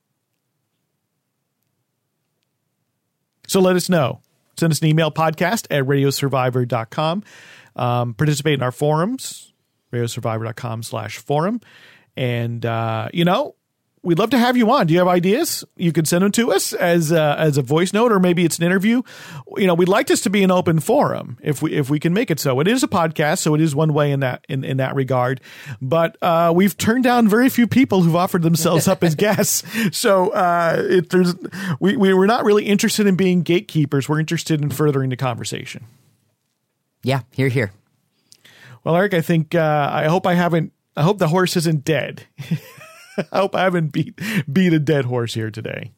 [SPEAKER 1] So let us know. Send us an email, podcast at radio survivor dot com. Um, participate in our forums, radio survivor dot com slash forum. And, uh, you know, we'd love to have you on. Do you have ideas? You can send them to us as a, as a voice note, or maybe it's an interview. You know, we'd like this to be an open forum if we if we can make it so. It is a podcast, so it is one way in that in, in that regard. But uh, we've turned down very few people who've offered themselves up as guests. So uh, it, there's we we we're not really interested in being gatekeepers. We're interested in furthering the conversation.
[SPEAKER 2] Yeah, here, here.
[SPEAKER 1] Well, Eric, I think uh, I hope I haven't. I hope the horse isn't dead. I hope I haven't beat beat a dead horse here today.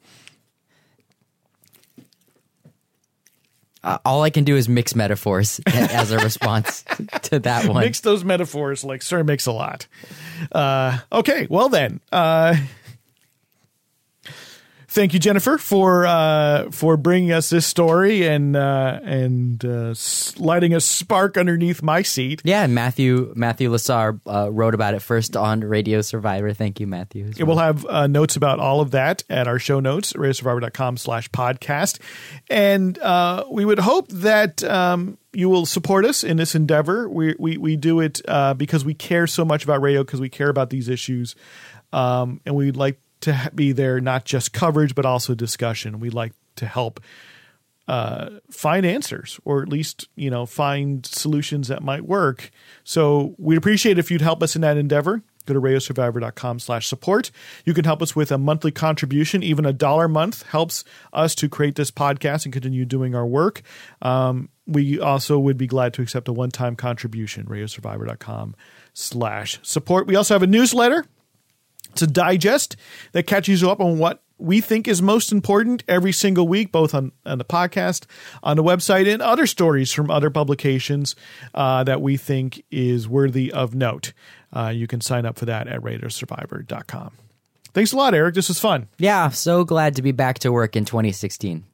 [SPEAKER 2] Uh, all I can do is mix metaphors as a response to that one.
[SPEAKER 1] Mix those metaphors like Sir Mix-a-Lot. Uh, okay, well then. Uh, thank you, Jennifer, for uh, for bringing us this story and uh, and uh, lighting a spark underneath my seat.
[SPEAKER 2] Yeah, Matthew Matthew Lassar uh, wrote about it first on Radio Survivor. Thank you, Matthew. As well.
[SPEAKER 1] We'll have uh, notes about all of that at our show notes, radio survivor dot com slash podcast. And uh, we would hope that um, you will support us in this endeavor. We we, we do it uh, because we care so much about radio, because we care about these issues. Um, and we'd like to be there, not just coverage, but also discussion. We'd like to help uh, find answers, or at least, you know, find solutions that might work. So we'd appreciate if you'd help us in that endeavor. Go to radio survivor dot com slash support. You can help us with a monthly contribution. Even a dollar a month helps us to create this podcast and continue doing our work. Um, we also would be glad to accept a one-time contribution, radio survivor dot com slash support. We also have a newsletter. It's a digest that catches you up on what we think is most important every single week, both on, on the podcast, on the website, and other stories from other publications uh, that we think is worthy of note. Uh, you can sign up for that at radio survivor dot com. Thanks a lot, Eric. This was fun.
[SPEAKER 2] Yeah, so glad to be back to work in twenty sixteen.